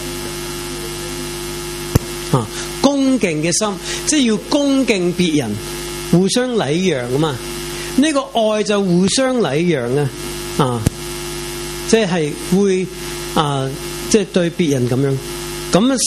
恭敬嘅心，即係要恭敬別人，互相禮讓啊嘛。呢個愛就互相禮讓即係會即係對別人咁樣。咁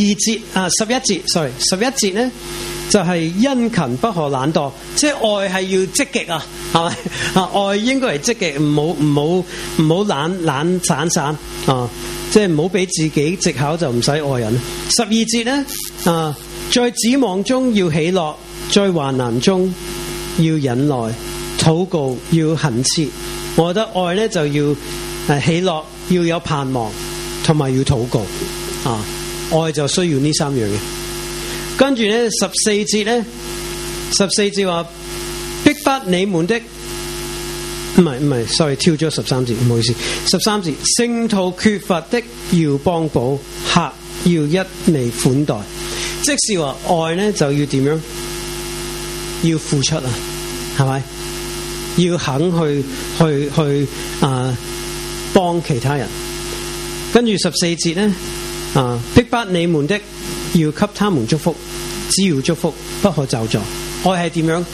11節咧就係殷勤不可懶惰，即係愛係要積極啊，係咪愛應該係積極，唔好懶散即係唔好俾自己藉口就唔使愛人。12節咧在指望中要喜樂，在患難中要忍耐，禱告要恆切。我覺得愛咧就要喜樂，要有盼望，同埋要禱告愛就需要呢3樣嘅。跟住咧14節話逼迫你們的，唔係 sorry 跳咗13節，唔好意思。13節聖徒缺乏的要幫補，客要一味款待。即是話愛咧就要點樣？要付出啊，係咪？要肯去幫其他人。跟住14節咧逼迫你們的要給他們祝福，只要祝福，不可咒詛。愛係點樣？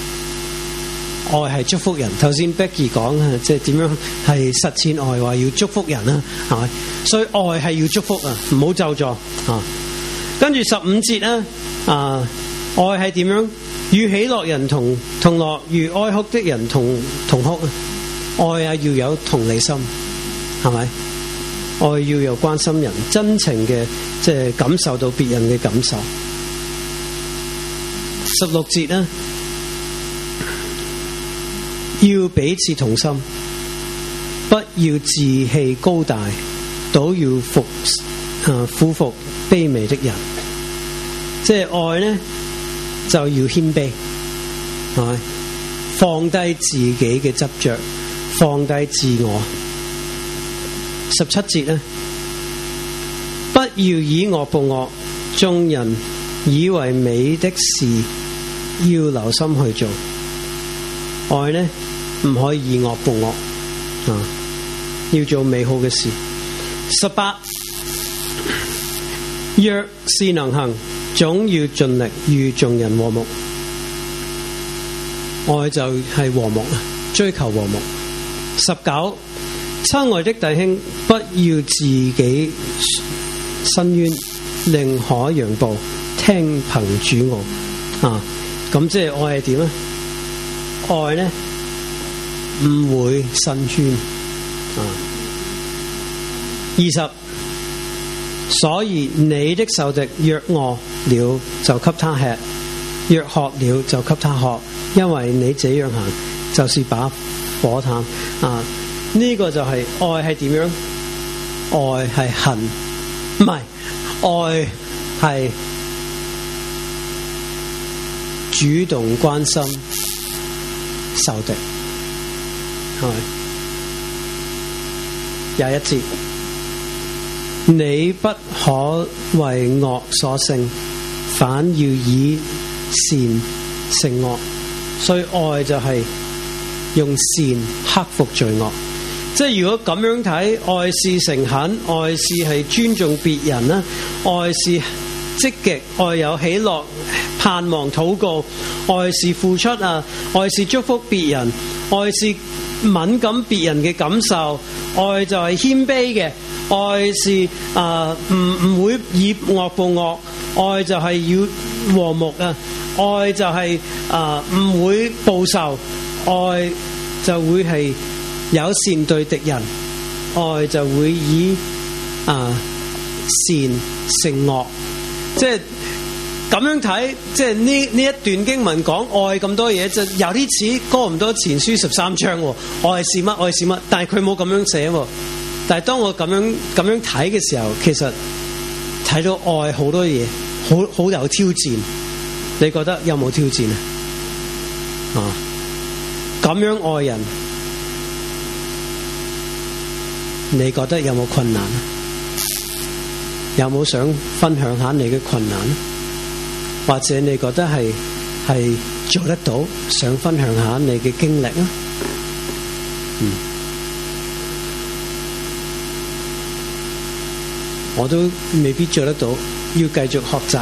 愛係祝福人。頭先 Becky 講即係點樣係實踐愛，話要祝福人啦，係咪？所以愛係要祝福啊，唔好咒詛跟住15節咧愛係點樣？與喜樂人同樂，與哀哭的人同哭啊！愛要有同理心，係咪？愛要有關心人，真情嘅即係感受到別人嘅感受。16節咧要彼此同心，不要自氣高大，倒要俯服卑微的人。即係愛咧就要謙卑，係咪？放低自己嘅執着，放低自我。17節咧，不要以惡報惡，眾人以為美的事要留心去做。愛咧唔可以以惡報惡要做美好嘅事。18若是能行，總要盡力與眾人和睦。愛就係和睦，追求和睦。19親愛的弟兄，不要自己伸冤，寧可讓步，聽憑主傲咁即係愛係點咧？愛咧唔會伸冤20所以你的仇敵若餓了，就給他吃；若渴了，就給他喝。因為你這樣行，就是把火炭呢個就係愛係點樣？愛係恨，唔係愛係主動關心仇敵，係咪？21節，你不可為惡所勝，反要以善勝惡。所以愛就係用善克服罪惡。即係如果咁樣睇，愛是誠懇，愛是係尊重別人啦，愛是積極，愛有喜樂、盼望、禱告，愛是付出啊，愛是祝福別人，愛是敏感別人嘅感受，愛就係謙卑嘅，愛是唔會以惡報惡，愛就係要和睦啊，愛就係唔會報仇，愛就會係友善對敵人，愛就會以善勝惡。即係咁樣睇，即係呢一段經文講愛咁多嘢，就有啲似哥林多前書13章，愛是乜？愛是乜？但係佢冇咁樣寫。但係當我咁樣睇嘅時候，其實睇到愛好多嘢，好有挑戰。你覺得有冇挑戰啊？咁樣愛人，你覺得有冇困難？有冇想分享下你嘅困難？或者你覺得係做得到，想分享下你嘅經歷啊？我都未必做得到，要繼續學習。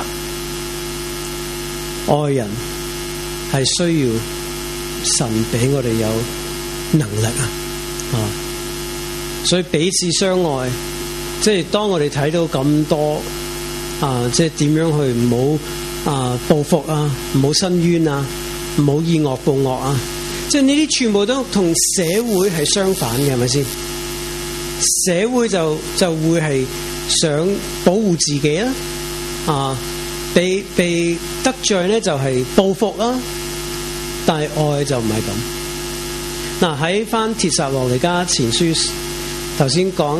愛人係需要神俾我哋有能力啊！所以彼此相愛，即係當我哋睇到咁多即係點樣去唔好報復啊，唔好申冤啊，唔好以惡報惡啊！即係呢啲全部都同社會係相反嘅，係咪先？社會就會係想保護自己啦，被得罪咧就係報復啦，但係愛就唔係咁。嗱，喺翻帖撒羅尼迦前書頭先講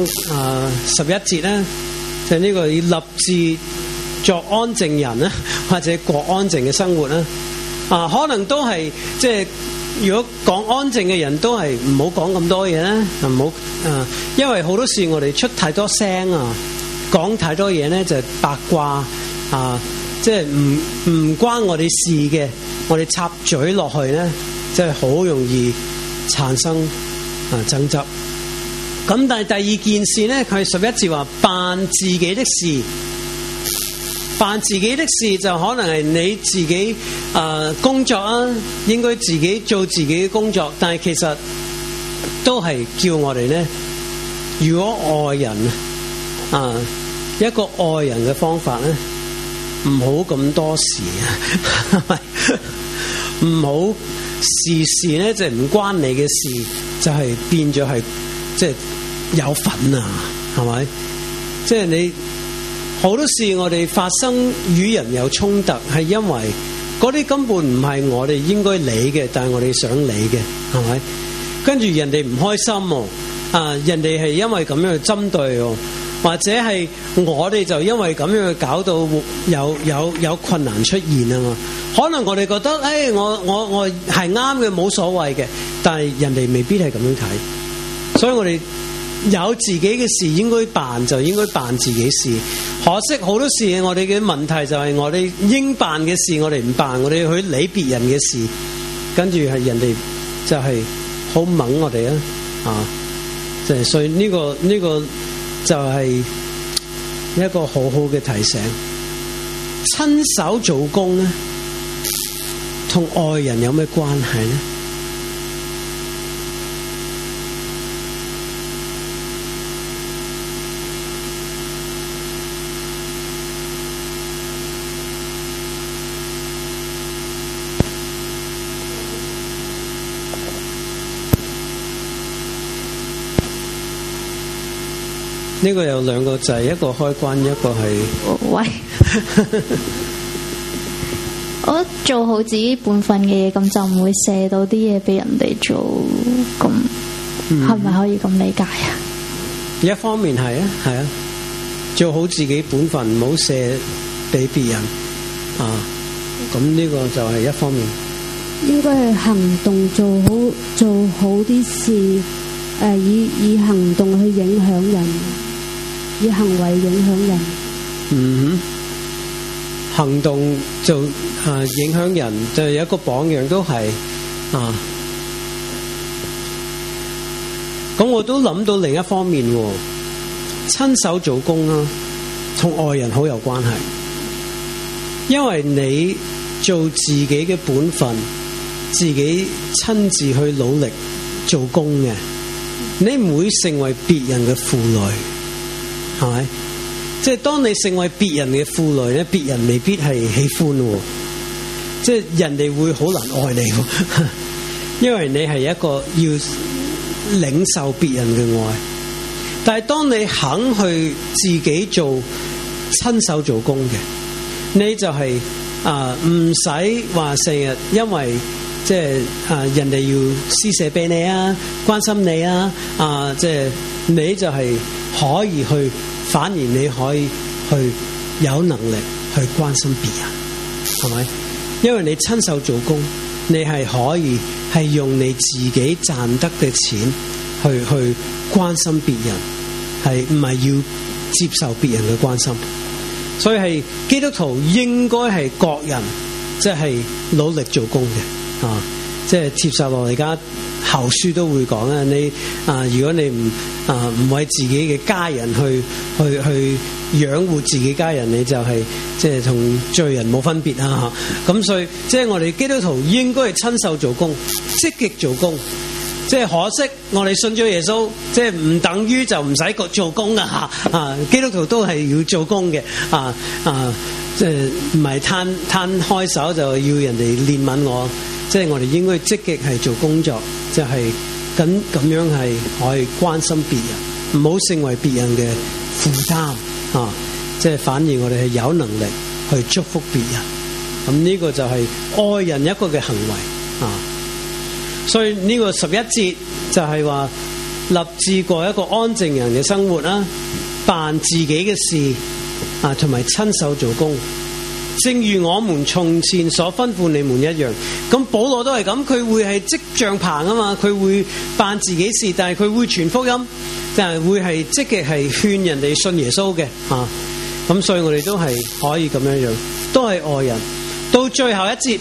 11節咧，就呢個要立志作安靜人啦，或者過安靜嘅生活啦。可能都係即係如果講安靜嘅人都係唔好講咁多嘢啦，唔好因為好多時我哋出太多聲講太多嘢咧就係八卦即係唔關我哋事嘅，我哋插嘴落去咧，即係好容易產生爭執。咁但係第二件事咧，佢11節話辦自己的事，辦自己的事就可能係你自己工作啊，應該自己做自己嘅工作，但係其實都係叫我哋咧，如果愛人一個愛人嘅方法咧，唔好咁多事係咪？唔好事事咧就唔關你嘅事，就係變咗係即係有份係咪？即係你好多事我哋發生與人有衝突，係因為嗰啲根本唔係我哋應該理嘅，但係我哋想理嘅，係咪？跟住人哋唔開心人哋係因為咁樣去針對或者係我哋就因為咁樣去搞到有困難出現啊嘛。可能我哋覺得我係啱嘅，冇所謂嘅，但係人哋未必係咁樣睇。所以我哋有自己嘅事應該辦就應該辦自己事。可惜好多事我哋嘅問題就係我哋應辦嘅事我哋唔辦，我哋去理別人嘅事，跟住係人哋就係好掹我哋即係所以呢個就係一個好好嘅提醒。親手做工咧，同愛人有咩關係咧？呢個有兩個掣，一個開關，一個係喂。我做好自己本分嘅嘢，咁就唔會射到啲嘢俾人哋做，咁係咪可以咁理解啊？ 一方面係啊，做好自己本分，唔好射俾別人咁咁呢個就係一方面。 應該係行動做好啲事，以行動去影響人，以行為影響人。 行動就影響人，就有一個榜樣都係咁我都諗到另一方面喎，親手做工啦，同愛人好有關係，因為你做自己嘅本分。自己親自去努力做工嘅，你唔會成為別人嘅負累，係咪？即係當你成為別人嘅負累咧，別人未必係喜歡喎，即係人哋會好難愛你喎，因為你係一個要領受別人嘅愛。但係當你肯去自己做親手做工嘅，你就係唔使話成日因為即係人哋要施捨俾你啊，關心你啊，即係你就係可以去，反而你可以去有能力去關心別人，係咪？因為你親手做工，你係可以係用你自己賺得嘅錢去關心別人，係唔係要接受別人嘅關心？所以係基督徒應該係各人即係努力做工嘅。即係接受落嚟，而家後書都會講啊，你如果你唔為自己嘅家人去養活自己家人，你就係即係同罪人冇分別啊！咁所以即係我哋基督徒應該係親手做工，積極做工。即係可惜我哋信咗耶穌，即係唔等於就唔使做工噶嚇。基督徒都係要做工嘅即係唔係攤開手就要人哋憐憫我。即係我哋應該積極係做工作，就係咁樣係可以關心別人，唔好成為別人嘅負擔即係反而我哋係有能力去祝福別人。咁呢個就係愛人一個嘅行為所以呢個11節就係話立志過一個安靜人嘅生活啦，辦自己嘅事同埋親手做工。正如我們從前所吩咐你們一樣，咁保羅都係咁，佢會係織帳棚啊嘛，佢會辦自己事，但係佢會傳福音，但係會係積極係勸人哋信耶穌嘅咁所以我哋都係可以咁樣樣，都係愛人。到最後一節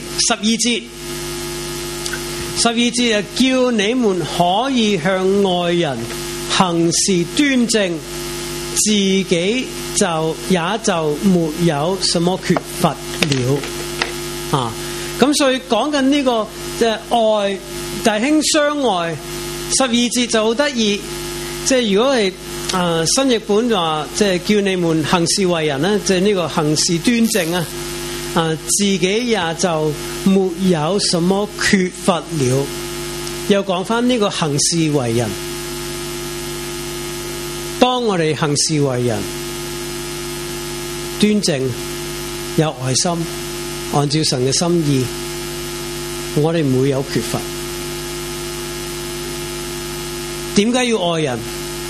12節啊，叫你們可以向外人行事端正，自己也就沒有什麼缺乏了咁所以講緊呢個即係愛弟兄相愛，12節就好得意，即係如果係新譯本話即係叫你們行事為人咧，即係呢個行事端正自己也就沒有什麼缺乏了。又講翻呢個行事為人，當我哋行事為人端正有愛心，按照神嘅心意，我哋唔會有缺乏。點解要愛人？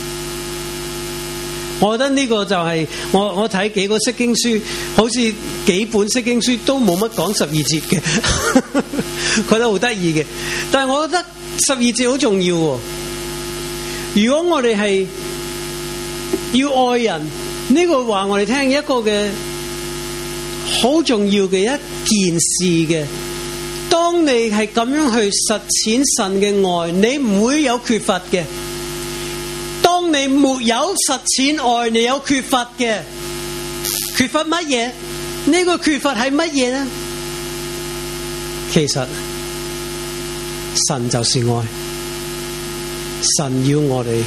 我覺得呢個就係我睇幾個釋經書，好似幾本釋經書都冇乜講12節嘅，覺得好得意嘅。但係我覺得12節好重要喎。如果我哋係要愛人，呢個話我哋聽一個嘅好重要嘅一件事嘅。當你係咁樣去實踐神嘅愛，你唔會有缺乏嘅。當你沒有實踐愛，你有缺乏嘅。缺乏乜嘢？呢個缺乏係乜嘢呢？其實神就是愛，神要我哋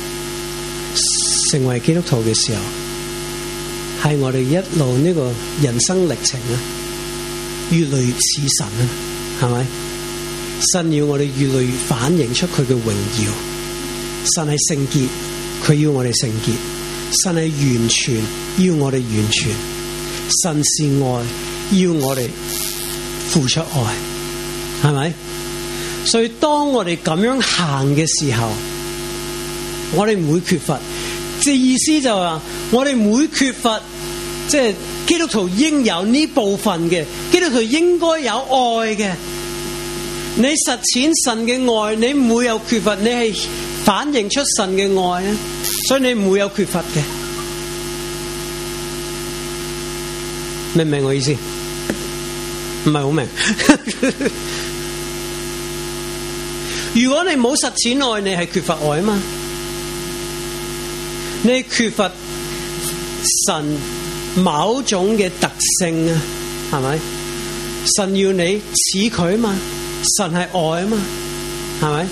成為基督徒嘅時候，係我哋一路呢個人生歷程越嚟越似神係咪？神要我哋越嚟越反映出佢嘅榮耀。神係聖潔，佢要我哋聖潔；神係完全，要我哋完全；神是愛，要我哋付出愛，係咪？所以當我哋咁樣行嘅時候，我哋唔會缺乏。即係意思就係話，我哋唔會缺乏，即係基督徒應有呢部分嘅，基督徒應該有愛嘅。你實踐神嘅愛，你唔會有缺乏，你係反映出神嘅愛啊，所以你唔會有缺乏嘅。明唔明我意思？唔係好明。如果你冇實踐愛，你係缺乏愛啊嘛。你缺乏神某種嘅特性啊，係咪？神要你似佢啊嘛，神係愛啊嘛，係咪？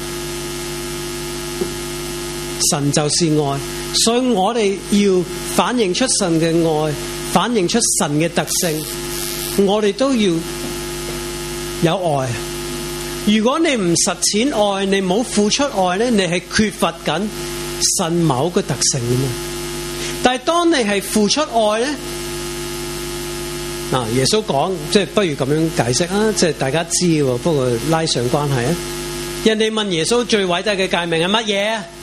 神就是愛，所以我哋要反映出神嘅愛，反映出神嘅特性，我哋都要有愛。如果你唔實踐愛，你冇付出愛咧，你係缺乏緊神某個特性啊嘛。但係當你係付出愛咧，嗱，耶穌講，即係不如咁樣解釋啊，即係大家知喎，不過拉上關係啊。人哋問耶穌最偉大嘅誡命係乜嘢啊？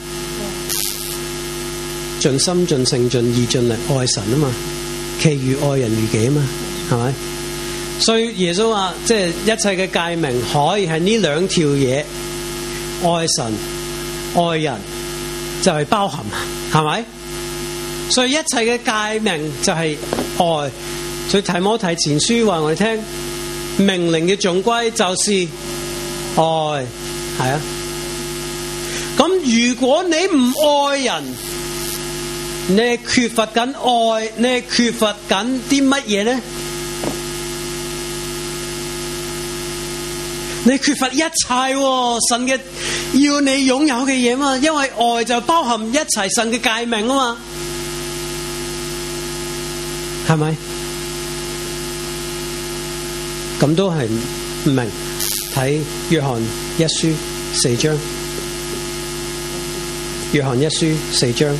盡心盡性盡意盡力愛神啊嘛，其餘愛人如己啊嘛，係咪？所以耶穌話，即係一切嘅誡命可以係呢兩條嘢，愛神愛人就係包含，係咪？所以一切嘅誡命就係愛。所以提摩太前書話我哋聽，命令嘅總歸就是愛，係啊。咁如果你唔愛人，你係缺乏緊愛，你係缺乏緊啲乜嘢咧？你缺乏一切喎，神嘅要你擁有嘅嘢嘛，因為愛就包含一切神嘅誡命啊嘛，係咪？咁都係唔明，睇約翰一書4章，約翰一書4章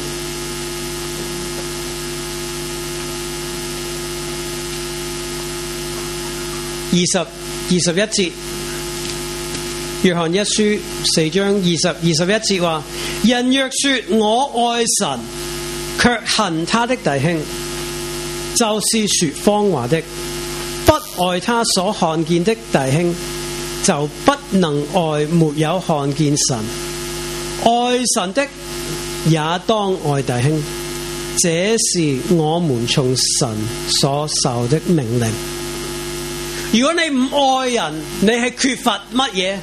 21節。約翰一書4章21節話：人若說我愛神，卻恨他的弟兄，就是說謊話的。不愛他所看見的弟兄，就不能愛沒有看見神。愛神的也當愛弟兄，這是我們從神所受的命令。如果你唔愛人，你係缺乏乜嘢？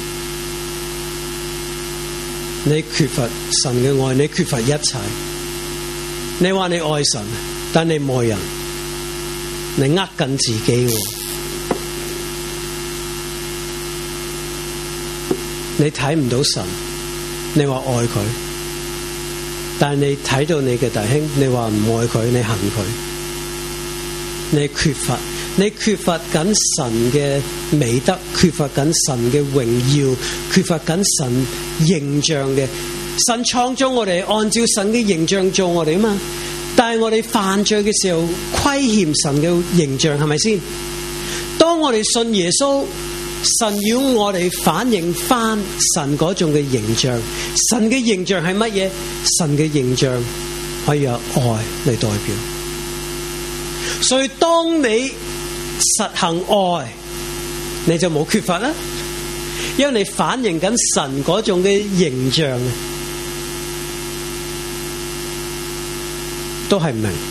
你缺乏神嘅愛，你缺乏一切。你話你愛神，但你唔愛人，你呃緊自己喎。你睇唔到神，你話愛佢，但係你睇到你嘅弟兄，你話唔愛佢，你恨佢。你缺乏緊神嘅美德，缺乏緊神嘅榮耀，缺乏緊神形象嘅。神創造我哋，按照神嘅形象做我哋啊嘛。但係我哋犯罪嘅時候，虧欠神嘅形象，係咪先？當我哋信耶穌，神要我哋反映翻神嗰種嘅形象。神嘅形象係乜嘢？神嘅形象可以有愛嚟代表。所以當你實行愛，你就冇缺乏啦，因為你反映緊神嗰種嘅形象，都係唔明。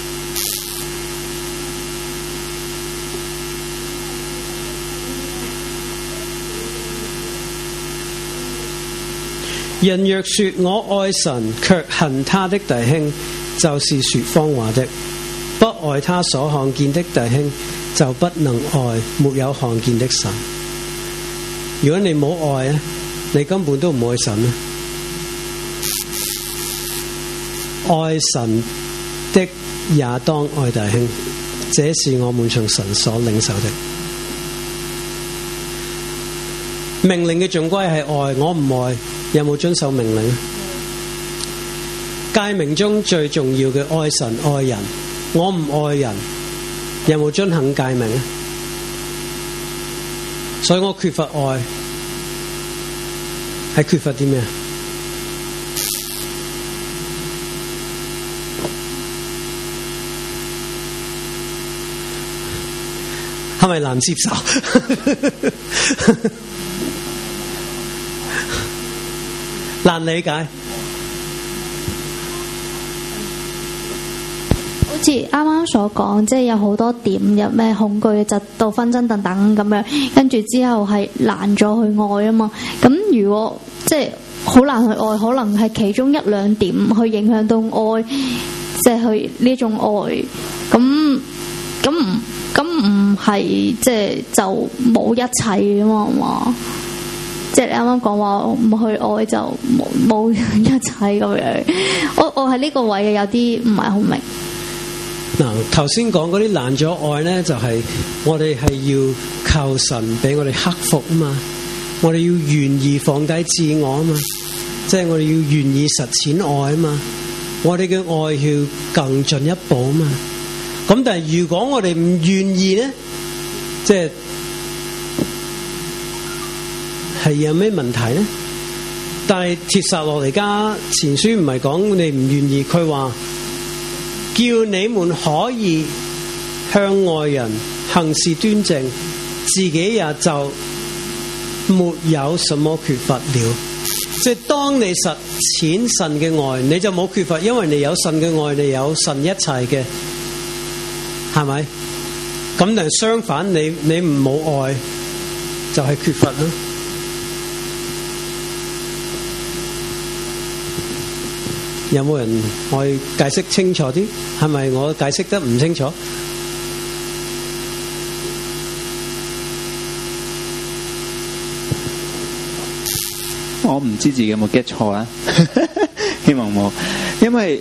人若說我愛神，卻恨他的弟兄，就是說謊話的。不愛他所看見的弟兄，就不能愛沒有看見的神。如果你冇愛咧，你根本都唔愛神啊！愛神的也當愛弟兄，這是我們從神所領受的。命令嘅總歸係愛，我唔愛，有冇遵守命令？誡命中最重要嘅愛神愛人，我唔愛人，有冇遵行誡命？所以我缺乏愛，係缺乏啲咩？ 係咪難接受？難理解。 好似啱啱所講，即係有好多點，有咩恐懼、嫉妒、紛爭等等咁樣，跟住之後係難咗去愛啊嘛。咁如果即係好難去愛，可能係其中一兩點去影響到愛，即係去呢種愛。咁唔係即係就冇一切啊嘛。即係你啱啱講話唔去愛就冇一切咁樣。我喺呢個位嘅有啲唔係好明。 嗱，頭先講嗰啲難咗愛咧，就係我哋係要靠神俾我哋克服啊嘛，我哋要願意放低自我啊嘛，即係我哋要願意實踐愛啊嘛，我哋嘅愛要更進一步啊嘛。咁但係如果我哋唔願意咧，即係有咩問題咧？但係帖撒羅尼迦前書唔係講你唔願意，佢話叫你們可以向外人行事端正，自己也就沒有什麼缺乏了。即係當你實踐神嘅愛，你就冇缺乏，因為你有神嘅愛，你有神一切嘅，係咪？咁但係相反，你唔冇愛，就係缺乏啦。有冇人可以解釋清楚啲？係咪我解釋得唔清楚？ 我唔知自己有冇 get 錯啦，希望冇。因為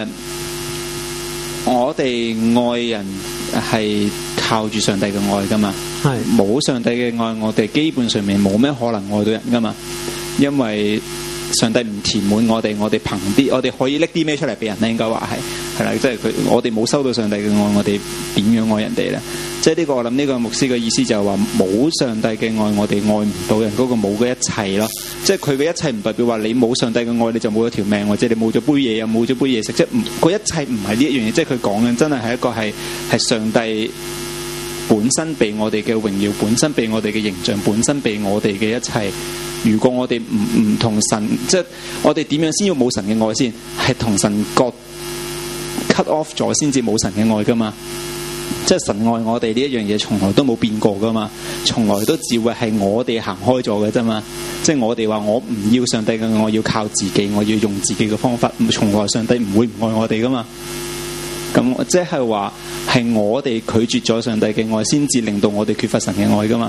我哋愛人係靠住上帝嘅愛噶嘛，係冇上帝嘅愛，我哋基本上面冇咩可能愛到人噶嘛，因為上帝唔填滿我哋憑啲，我哋可以拎啲咩出嚟俾人咧？應該話係啦，即係我哋冇收到上帝嘅愛，我哋點樣愛人哋咧？即係呢個我諗呢個牧師嘅意思就係話冇上帝嘅愛，我哋愛唔到人，嗰個冇嘅一切咯。即係佢嘅一切唔代表話你冇上帝嘅愛你就冇咗條命，或者你冇咗杯嘢又冇咗杯嘢食，即係嗰一切唔係呢一樣嘢。即係佢講嘅真係一個係上帝本身被我哋嘅榮耀，本身被我哋嘅形象，本身被我哋嘅一切。如果我哋唔同神，即係我哋點樣先要冇神嘅愛先？係同神割 cut off 咗先至冇神嘅愛噶嘛？即係神愛我哋呢一樣嘢，從來都冇變過噶嘛，從來都只會係我哋行開咗嘅啫嘛。即係我哋話我唔要上帝嘅愛，我要靠自己，我要用自己嘅方法。從來上帝唔會唔愛我哋噶嘛。咁即係話係我哋拒絕咗上帝嘅愛，先至令到我哋缺乏神嘅愛噶嘛。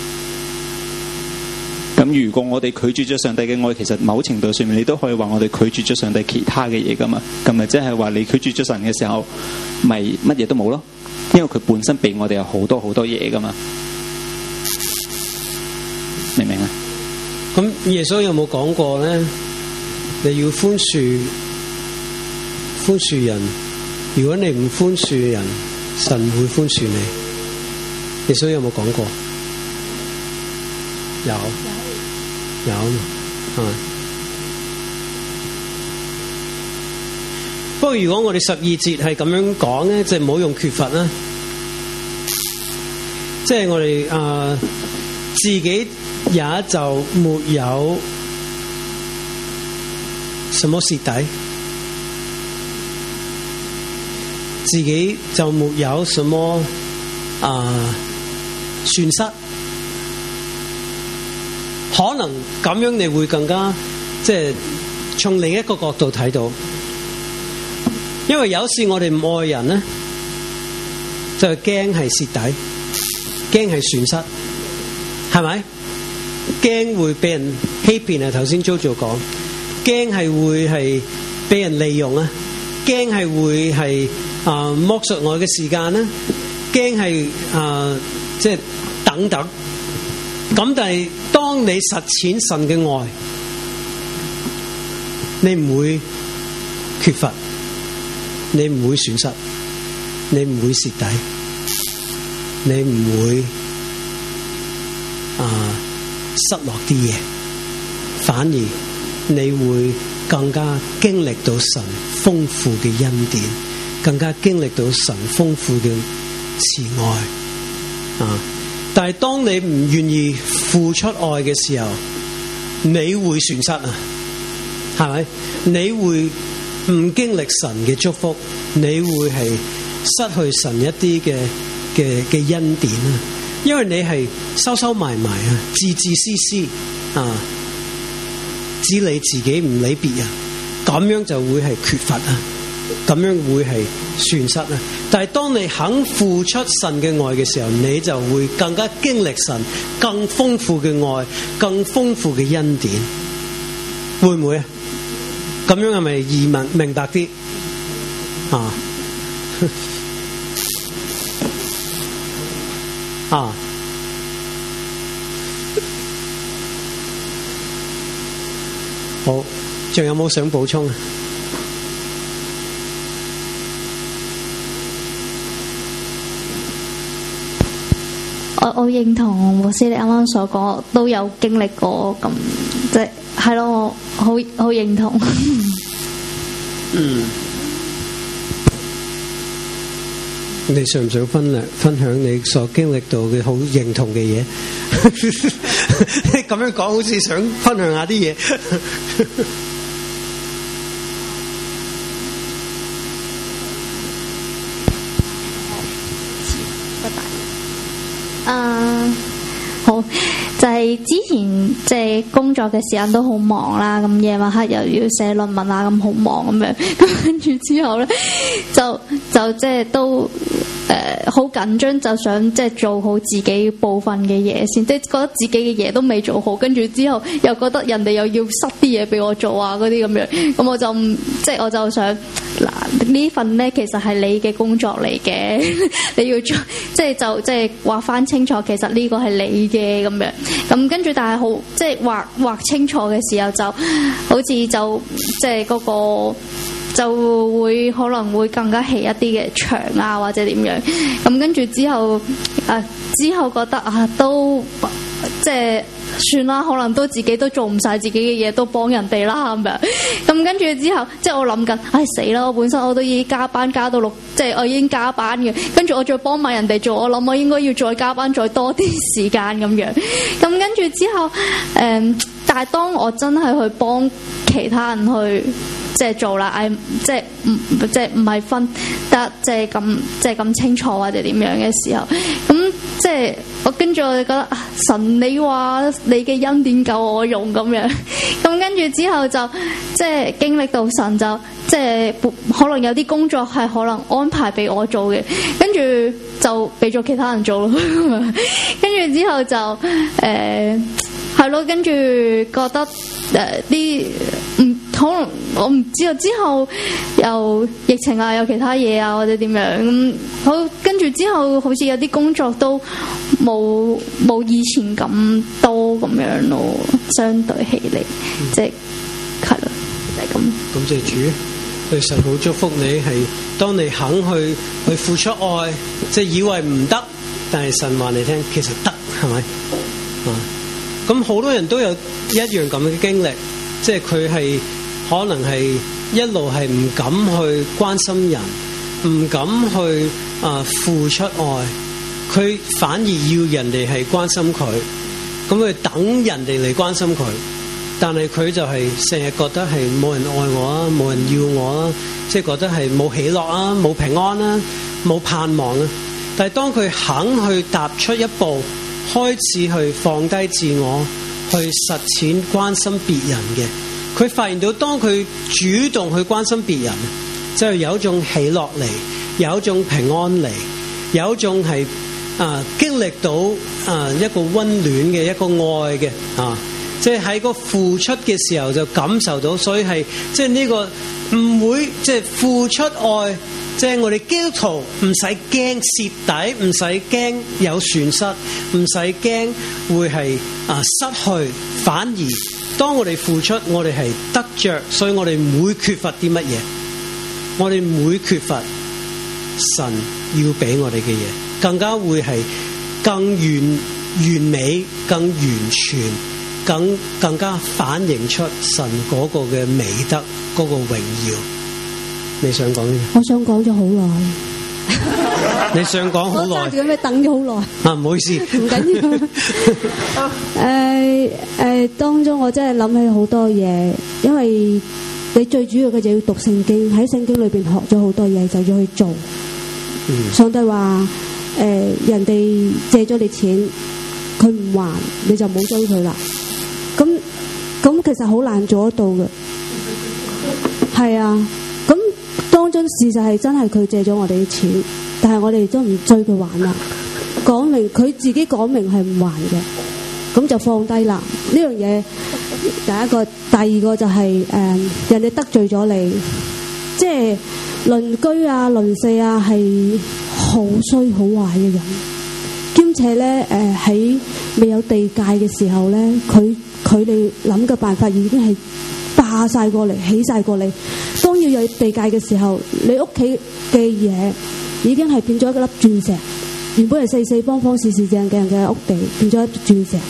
咁如果我哋拒絕咗上帝嘅愛，其實某程度上面你都可以話我哋拒絕咗上帝其他嘅嘢噶嘛。咁咪即係話你拒絕咗神嘅時候，咪乜嘢都冇咯。因為佢本身俾我哋有好多好多嘢噶嘛，明唔明啊？ 咁耶穌有冇講過咧？你要寬恕人，如果你唔寬恕人，神會寬恕你。耶穌有冇講過？有係咪？不過如果我哋12節係咁樣講咧，即係唔好用缺乏啦。即係我哋自己也就沒有什麼蝕底，自己就沒有什麼損失。可能咁樣你會更加即係從另一個角度睇到。因為有時我哋唔愛人咧，就驚係蝕底，驚係損失，係咪？驚會俾人欺騙啊！頭先 JoJo 講，驚係會係俾人利用啊，驚係會係剝削我嘅時間啦，驚係即係等等。咁但係當你實踐神嘅愛，你唔會缺乏。你唔會損失，你唔會蝕底，你唔會失落啲嘢，反而你會更加經歷到神豐富嘅恩典，更加經歷到神豐富嘅慈愛， 啊！但係當你唔願意付出愛嘅時候，你會損失啊，係咪？你會唔經歷神嘅祝福，你會係失去神一啲嘅恩典啊！因為你係收收埋埋啊，自私啊，只理自己唔理別人，咁樣就會係缺乏啊，咁樣會係損失啊。但係當你肯付出神嘅愛嘅時候，你就會更加經歷神更豐富嘅愛，更豐富嘅恩典，會唔會啊？咁樣係咪易明白啲啊？啊！好，仲有冇想補充啊？ 我認同牧師你啱啱所講，都有經歷過咁，即係咯，我好認同。 嗯。你想唔想分享你所經歷到嘅好認同嘅嘢？你咁樣講好似想分享下啲嘢。 好，就係之前即係工作嘅時間都好忙啦，咁夜晚黑又要寫論文啊，咁好忙咁樣，咁跟住之後咧，就即係都好緊張，就想即係做好自己部分嘅嘢先，即係覺得自己嘅嘢都未做好，跟住之後又覺得人哋又要塞啲嘢俾我做啊嗰啲咁樣，咁我就即係我就想嗱呢份咧其實係你嘅工作嚟嘅，你要做即係話翻清楚，其實呢個係你嘅咁樣，咁跟住但係好即係畫清楚嘅時候，就好似就即係嗰個。就會可能會更加起一啲嘅牆啊，或者點樣咁，跟住之後覺得都即係算啦，可能都自己都做唔晒自己嘅嘢，都幫人哋啦咁樣。咁跟住之後，即係我諗緊，死啦！我本身我都已經加班加到即係我已經加班嘅，跟住我再幫埋人哋做，我諗我應該要再加班再多啲時間咁樣。咁跟住之後，但係當我真係去幫其他人去。即係做啦，即係唔係分得即係咁清楚或者點樣嘅時候，咁即係我跟住我就覺得神，你話你嘅恩典夠我用咁樣，咁跟住之後就即係經歷到神就即係可能有啲工作係可能安排俾我做嘅，跟住就俾咗其他人做咯，跟住之後就係咯，跟住覺得啲可能我唔知啊，之後又疫情啊，有其他嘢啊，或者點樣咁好，跟住之後好似有啲工作都冇以前咁多咁樣咯，相對起嚟，即係咯，就係咁。 感謝主，對神好祝福你係，當你肯去付出愛，即係以為唔得，但係神話你聽，其實得，係咪啊？咁好多人都有一樣咁嘅經歷，即係佢係。可能係一路係唔敢去關心人，唔敢去付出愛，佢反而要人哋係關心佢，咁佢等人哋嚟關心佢，但係佢就係成日覺得係冇人愛我啊，冇人要我啊，即係覺得係冇喜樂啊，冇平安啊，冇盼望啊。但係當佢肯去踏出一步，開始去放低自我，去實踐關心別人嘅。佢發現到，當佢主動去關心別人，就有一種喜樂嚟，有一種平安嚟，有一種係經歷到一個溫暖嘅一個愛嘅即係喺個付出嘅時候就感受到，所以係即係呢個唔會即係付出愛，即係我哋基督徒唔使驚蝕底，唔使驚有損失，唔使驚會係失去，反而。當我哋付出，我哋係得着，所以我哋唔會缺乏啲乜嘢，我哋唔會缺乏神要俾我哋嘅嘢，更加會係更完美、更完全、更加反映出神嗰個嘅美德、嗰個榮耀。你想講咩？ 我想講咗好耐。 你想講好我揸耐住咁樣等咗好耐。 啊，唔好意思。 唔緊要。當中我真係諗起好多嘢，因為你最主要嘅就要讀聖經，喺聖經裏邊學咗好多嘢，就要去做。上帝話人哋借咗你錢，佢唔還，你就冇追佢啦。咁其實好難做得到嘅。係啊，咁當中事實係真係佢借咗我哋啲錢，但係我哋都唔追佢還啦。講明佢自己講明係唔還嘅，咁就放低啦。呢樣嘢第一個，第二個就係人哋得罪咗你，即係鄰居啊、鄰舍啊係好衰好壞嘅人，兼且咧喺未有地界嘅時候咧，佢哋諗嘅辦法已經係霸晒過嚟、起晒過嚟。當要有地界嘅時候，你屋企嘅嘢已經係變咗一粒鑽石。原本係四方方、四正嘅人嘅屋地，變咗一鑽石。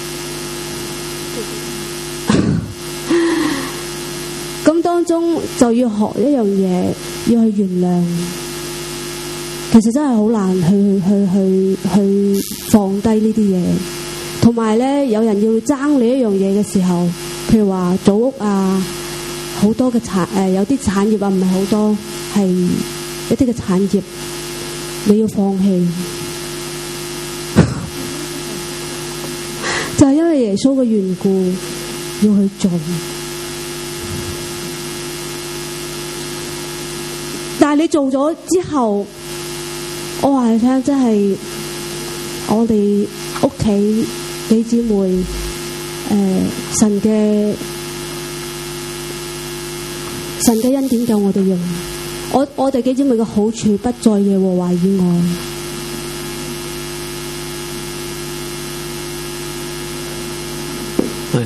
咁當中就要學一樣嘢，要去原諒。其實真係好難去放低呢啲嘢。同埋咧，有人要爭你一樣嘢嘅時候，譬如話組屋啊，好多嘅有啲產業啊，唔係好多，係一啲嘅產業。你要放棄，就係因為耶穌嘅緣故要去做。但係你做咗之後，我話你聽，真係我哋屋企幾姊妹，神嘅恩典夠我哋用。我哋幾姊妹嘅好處不在耶和華以外。 係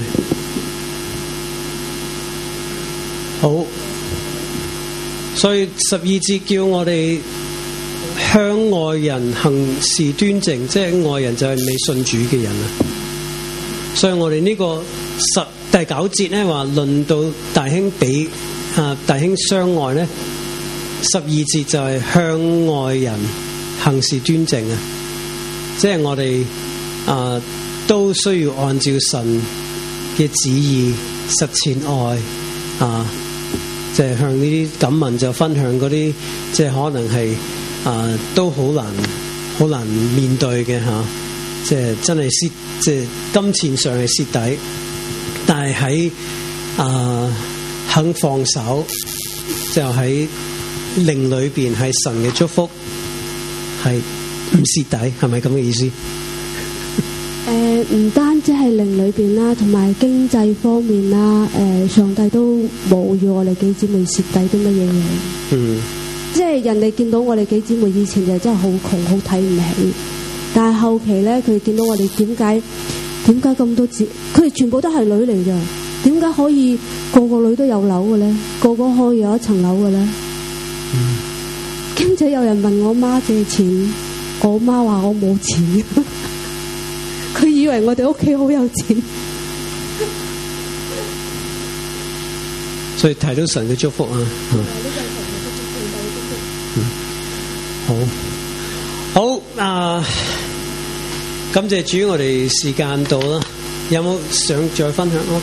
好，所以12節叫我哋向外人行事端正，即係外人就係未信主嘅人啦。所以我哋呢個第9節咧話，論到弟兄相愛咧。12節就係向外人行事端正啊！即係我哋都需要按照神嘅旨意實踐愛即係向呢啲感民就分享嗰啲，即係可能係都好難面對嘅即係真係即係金錢上係蝕底，但係喺肯放手，就喺靈裏邊係神嘅祝福，係唔蝕底，係咪咁嘅意思？ 唔單止係靈裏邊啦，同埋經濟方面啦，上帝都冇要我哋幾姊妹蝕底啲乜嘢嘢。即係人哋見到我哋幾姊妹以前就真係好窮，好睇唔起，但係後期咧，佢哋見到我哋點解咁多子，佢哋全部都係女嚟㗎，點解可以個女都有樓嘅咧？個可以有一層樓嘅咧？兼且有人問我媽借錢，我媽話我冇錢，佢以為我哋屋企好有錢， 所以睇到神嘅祝福啊！好感謝主，我哋時間到啦，有冇想再分享咯？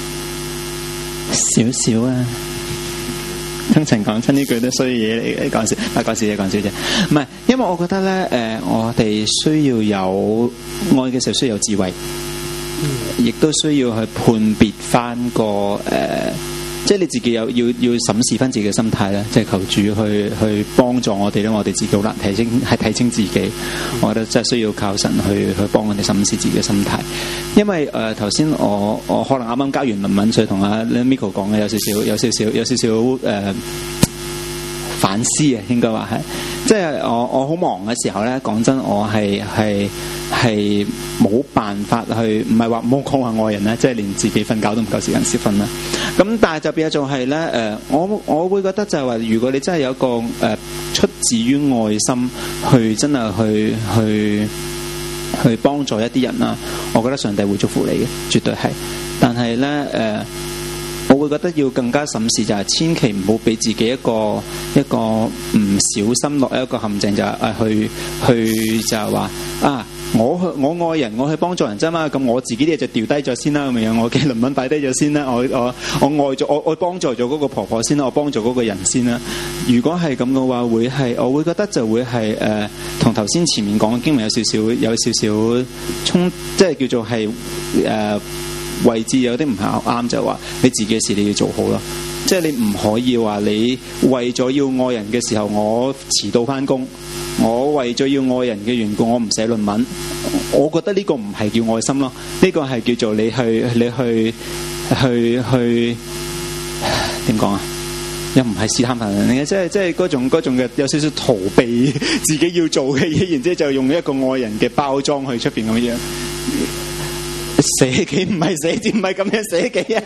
少少啊！通常講親呢句都衰嘢嚟嘅，講笑啫。唔係，因為我覺得咧，我哋需要有愛嘅時候需要有智慧，亦都需要去判別翻個即係你自己要審視翻自己嘅心態咧，即係求主去幫助我哋咧。我哋自己好難睇清自己，我覺得真係需要靠神去幫我哋審視自己嘅心態。因為頭先我可能啱啱交完文所以同阿 Miko 講嘅有少少反思啊，應該話係，即係我好忙嘅時候咧，講真，我係冇辦法去，唔係話唔好講話愛人咧，即係連自己瞓覺都唔夠時間先瞓啦。咁但係就變咗做係咧，我會覺得就係話，如果你真係有一個出自於愛心去真係去幫助一啲人啦，我覺得上帝會祝福你嘅，絕對係。但係咧我會覺得要更加審視，就係千祈唔好俾自己一個唔小心落一個陷阱，就係去就係話啊。我愛人，我去幫助人啫嘛，咁我自己啲嘢就掉低咗先啦，咁樣我嘅靈魂擺低咗先啦，我愛咗我幫助咗嗰個婆婆先啦，我幫助嗰個人先啦。如果係咁嘅話，我會覺得就會係同頭先前面講嘅經文有少少衝，即係叫做係位置有啲唔係啱，就係話你自己嘅事你要做好啦。即係你唔可以話你為咗要愛人嘅時候，我遲到返工。我為咗要愛人嘅緣故，我唔寫論文。我覺得呢個唔係叫愛心咯，呢個係叫做你去點講啊？又唔係試探人嘅，即係嗰種嘅有少少逃避自己要做嘅嘢，然之後就用一個愛人嘅包裝去出邊咁樣。捨己唔係捨字，唔係咁樣捨己啊！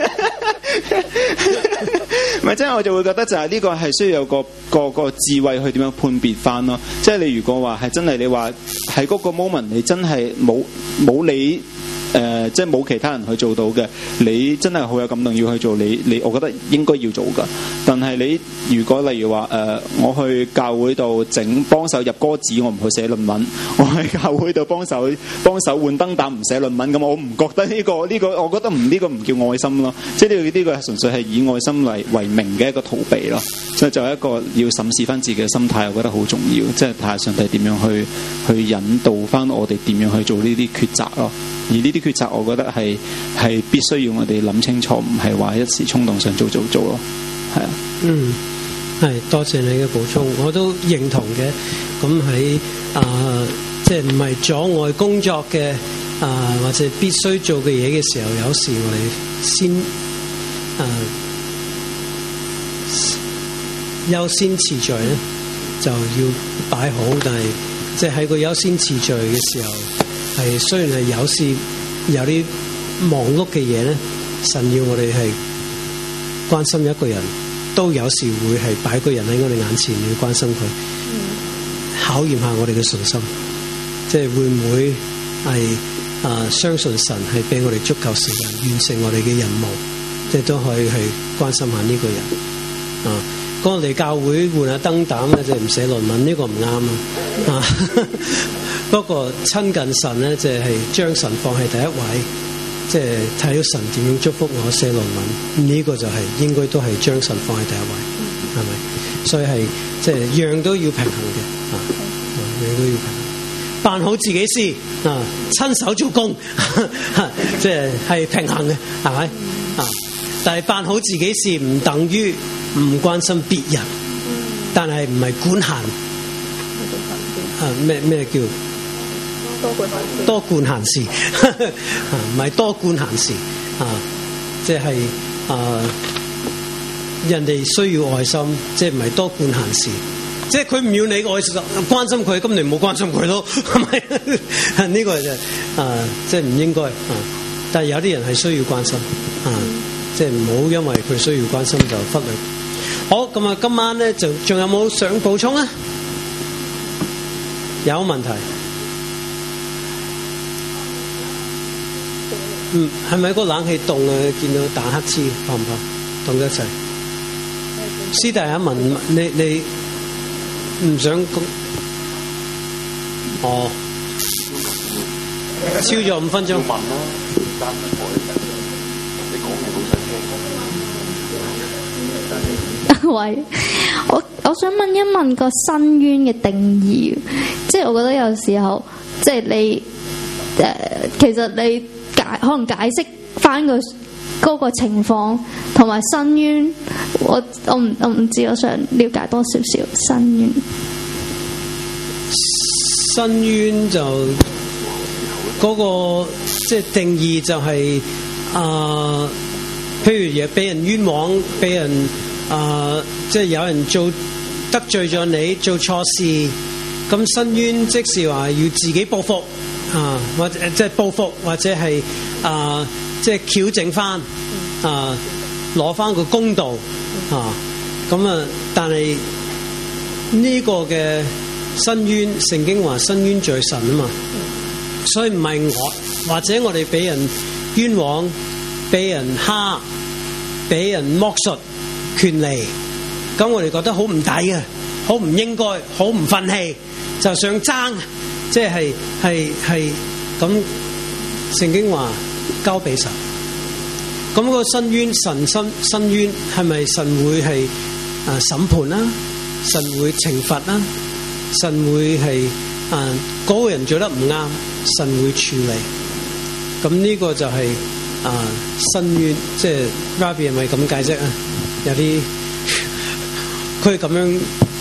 咪即係我就會覺得就係呢個係需要有個智慧去點樣判別翻咯。即係你如果話係真係你話喺嗰個 moment 你真係冇你即係冇其他人去做到嘅，你真係好有感動要去做你我覺得應該要做㗎。但係你如果例如話我去教會度幫手入歌詞，我唔去寫論文；我去教會度幫手換燈膽，唔寫論文，咁我唔覺得呢個，我覺得呢個唔叫愛心咯。即係呢個係純粹係以愛心為名嘅一個逃避咯。所以就係一個要審視翻自己嘅心態，我覺得好重要。即係睇下上帝點樣去引導翻我哋點樣去做呢啲抉擇咯。而呢啲抉擇，我覺得係必須要我哋諗清楚，唔係話一時衝動想做咯，係啊。 係多謝你嘅補充，我都認同嘅。咁喺即係唔係阻礙工作嘅或者必須做嘅嘢嘅時候，有時我哋先優先次序咧就要擺好，但係即係喺個優先次序嘅時候。係雖然係有啲忙碌嘅嘢咧，神要我哋係關心一個人，都有時會係擺個人喺我哋眼前，要關心佢，考驗下我哋嘅信心，即係會唔會係相信神係俾我哋足夠時間完成我哋嘅任務，即係都可以去關心下呢個人啊。講我哋教會換下燈膽咧，就唔寫論文，呢個唔啱啊！不過親近神咧，就係將神放喺第一位，即係睇到神點樣祝福我寫論文，呢個就係應該都係將神放喺第一位，係咪？所以係即係樣都要平衡嘅，樣都要平衡。辦好自己事啊，親手做工，即係平衡嘅，係咪？但係辦好自己事唔等於唔關心別人，但係唔係管閒咩叫多管閒事，唔係多管閒事即係人哋需要愛心，即係唔係多管閒事，即係佢唔要你關心佢，咁你唔好關心佢咯，係咪？呢個就即係唔應該但係有啲人係需要關心即係唔好因為佢需要關心就忽略。好，咁啊，今晚咧就仲有冇想補充啊？有問題？係咪個冷氣凍啊？見到打黑黐，怕唔怕？凍得一齊。師弟一問你唔想講？超咗5分鐘。問咯，你講嘅好細聲。 喂，我想問一問個申冤嘅定義，即係我覺得有時候，即係你其實你可能解釋翻嗰個情況同埋申冤，我唔知，我想了解多少少申冤。 申冤就嗰個即係定義就係譬如俾人冤枉，俾人即係有人得罪咗你，做錯事，咁申冤即是話要自己報復或者即係報復，或者係即係矯正翻攞翻個公道咁但係呢個嘅申冤，聖經話申冤在神啊嘛，所以唔係我或者我哋俾人冤枉，俾人蝦， 俾人剝削權利，咁我哋覺得好唔抵嘅，好唔應該，好唔忿氣，就想爭，即係咁。聖經話交俾神，咁個申冤，申冤係咪神會係審判啦？神會懲罰啦？神會係嗰個人做得唔啱，神會處理。咁呢個就係申冤，即係 Rabbi 係咪咁解釋啊？有啲佢咁樣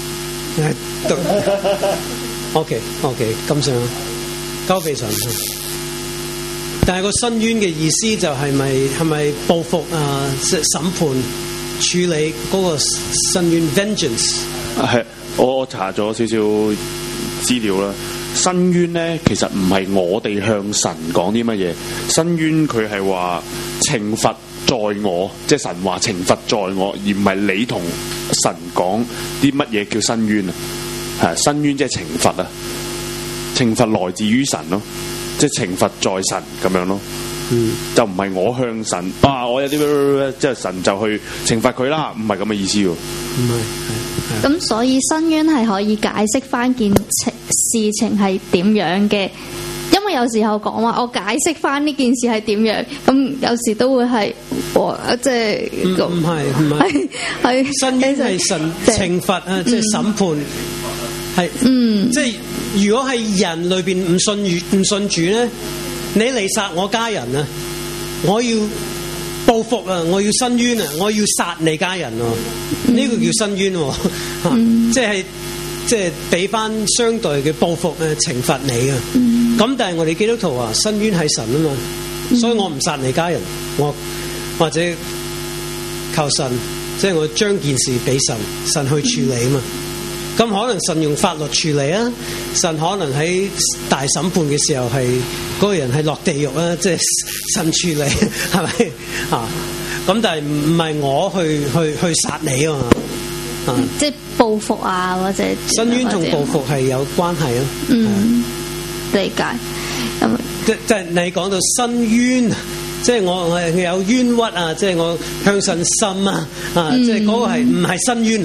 OK，咁上交俾神。但係個申冤嘅意思就係咪報復審判處理嗰個申冤 vengeance？ 係我查咗少少資料啦。申冤咧其實唔係我哋向神講啲乜嘢，申冤佢係話懲罰在我，即係神話懲罰在我，而唔係你同神講啲乜嘢叫申冤啊。係申冤即係懲罰啊，懲罰來自於神咯。即係懲罰在神咁樣咯，就唔係我向神我有啲即係神就去懲罰佢啦，唔係咁嘅意思喎。唔係， 咁所以申冤係可以解釋翻件事情係點樣嘅，因為有時候講話我解釋翻呢件事係點樣，咁有時都會係即係唔係申冤係神懲罰啊，即係審判係即係。如果係人裏邊唔信主咧，你嚟殺我家人啊，我要報復啊，我要申冤啊，我要殺你家人啊，呢個叫申冤喎，即係俾翻相對嘅報復懲罰你啊。咁但係我哋基督徒啊，申冤係神啊嘛，所以我唔殺你家人，我或者求神，即係我將件事俾神去處理啊嘛。咁可能神用法律處理啊，神可能喺大審判嘅時候係嗰個人係落地獄啊，即係神處理係咪啊？咁但係唔係我去殺你啊嘛？ 即係報復啊，或者申冤同報復係有關係啊。 理解。 即係你講到申冤。即係我有冤屈啊！即係我向神呻啊！即係嗰個係唔係申冤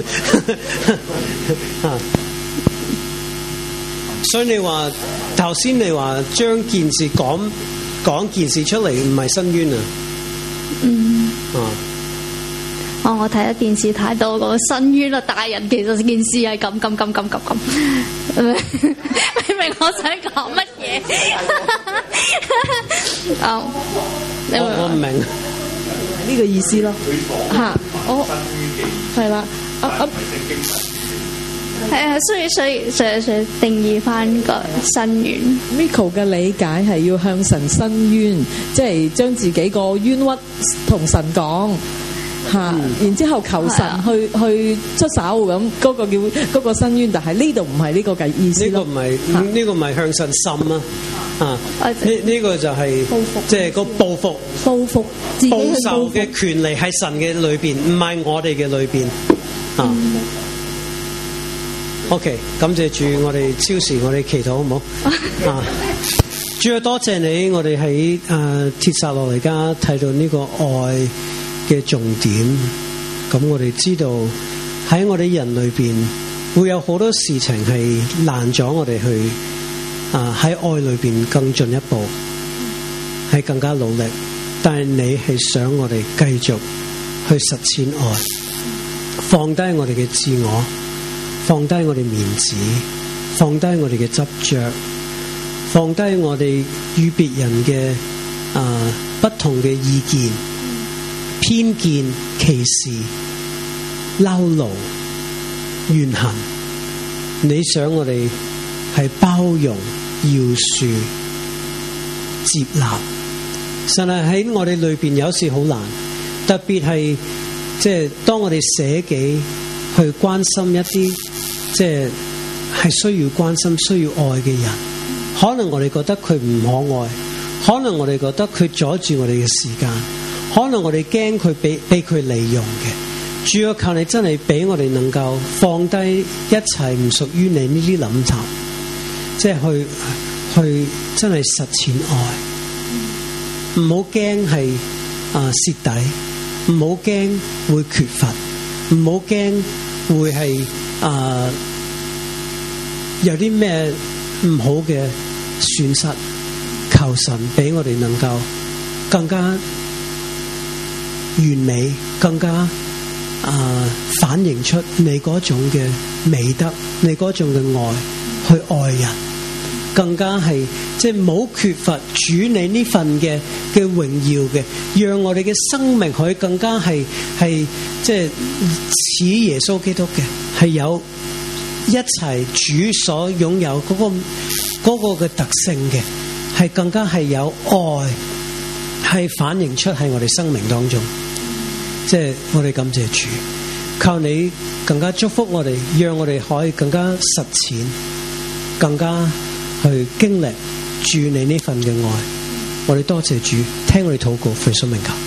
所以你話頭先你話將件事講件事出嚟，唔係申冤啊？ 我睇咗電視太多個申冤啦，大人其實件事係咁，明我想講乜嘢？ 我唔明呢個意思咯。我係啦， 所以定義翻個申冤。 Miko 嘅理解係要向神申冤，即係將自己個冤屈同神講。然之後求神去出手咁，嗰個叫嗰個申冤，但係呢度唔係呢個嘅意思咯。 呢個唔係向神呻啊！呢個就係即係個報復報仇嘅權利喺神嘅裏邊，唔係我哋嘅裏邊啊。OK， 感謝主，我哋超時，我哋祈禱好唔好啊？主啊，多謝你，我哋喺帖撒羅尼迦睇到呢個愛嘅重點，咁我哋知道喺我哋人裏邊會有好多事情係難咗我哋去喺愛裏邊更進一步，係更加努力，但係你係想我哋繼續去實踐愛，放低我哋嘅自我，放低我哋面子，放低我哋嘅執着，放低我哋與別人嘅不同嘅意見、偏見、歧視、嬲怒、怨恨。你想我哋係包容、饒恕、接納。神係喺我哋裏邊有時好難，特別係即係當我哋捨己去關心一啲即係需要關心、需要愛嘅人，可能我哋覺得佢唔可愛，可能我哋覺得佢阻住我哋嘅時間，可能我哋驚佢俾佢利用嘅。主要求你真係俾我哋能夠放低一切唔屬於你呢啲諗頭，即係去真係實踐愛，唔好驚係蝕底， 唔好驚會缺乏，唔好驚會係有啲咩唔好嘅損失。求神俾我哋能夠更加完美，更加反映出你嗰種嘅美德，你嗰種嘅愛去愛人，更加係即係冇缺乏主你呢份嘅榮耀嘅，讓我哋嘅生命可以更加係即係似耶穌基督嘅，係有一齊主所擁有嗰個嘅特性嘅，係更加係有愛，係反映出喺我哋生命當中。即係我哋感謝主，靠你更加祝福我哋，讓我哋可以更加實踐，更加去經歷住你呢份嘅愛。我哋多謝主，聽我哋禱告，奉耶穌名求。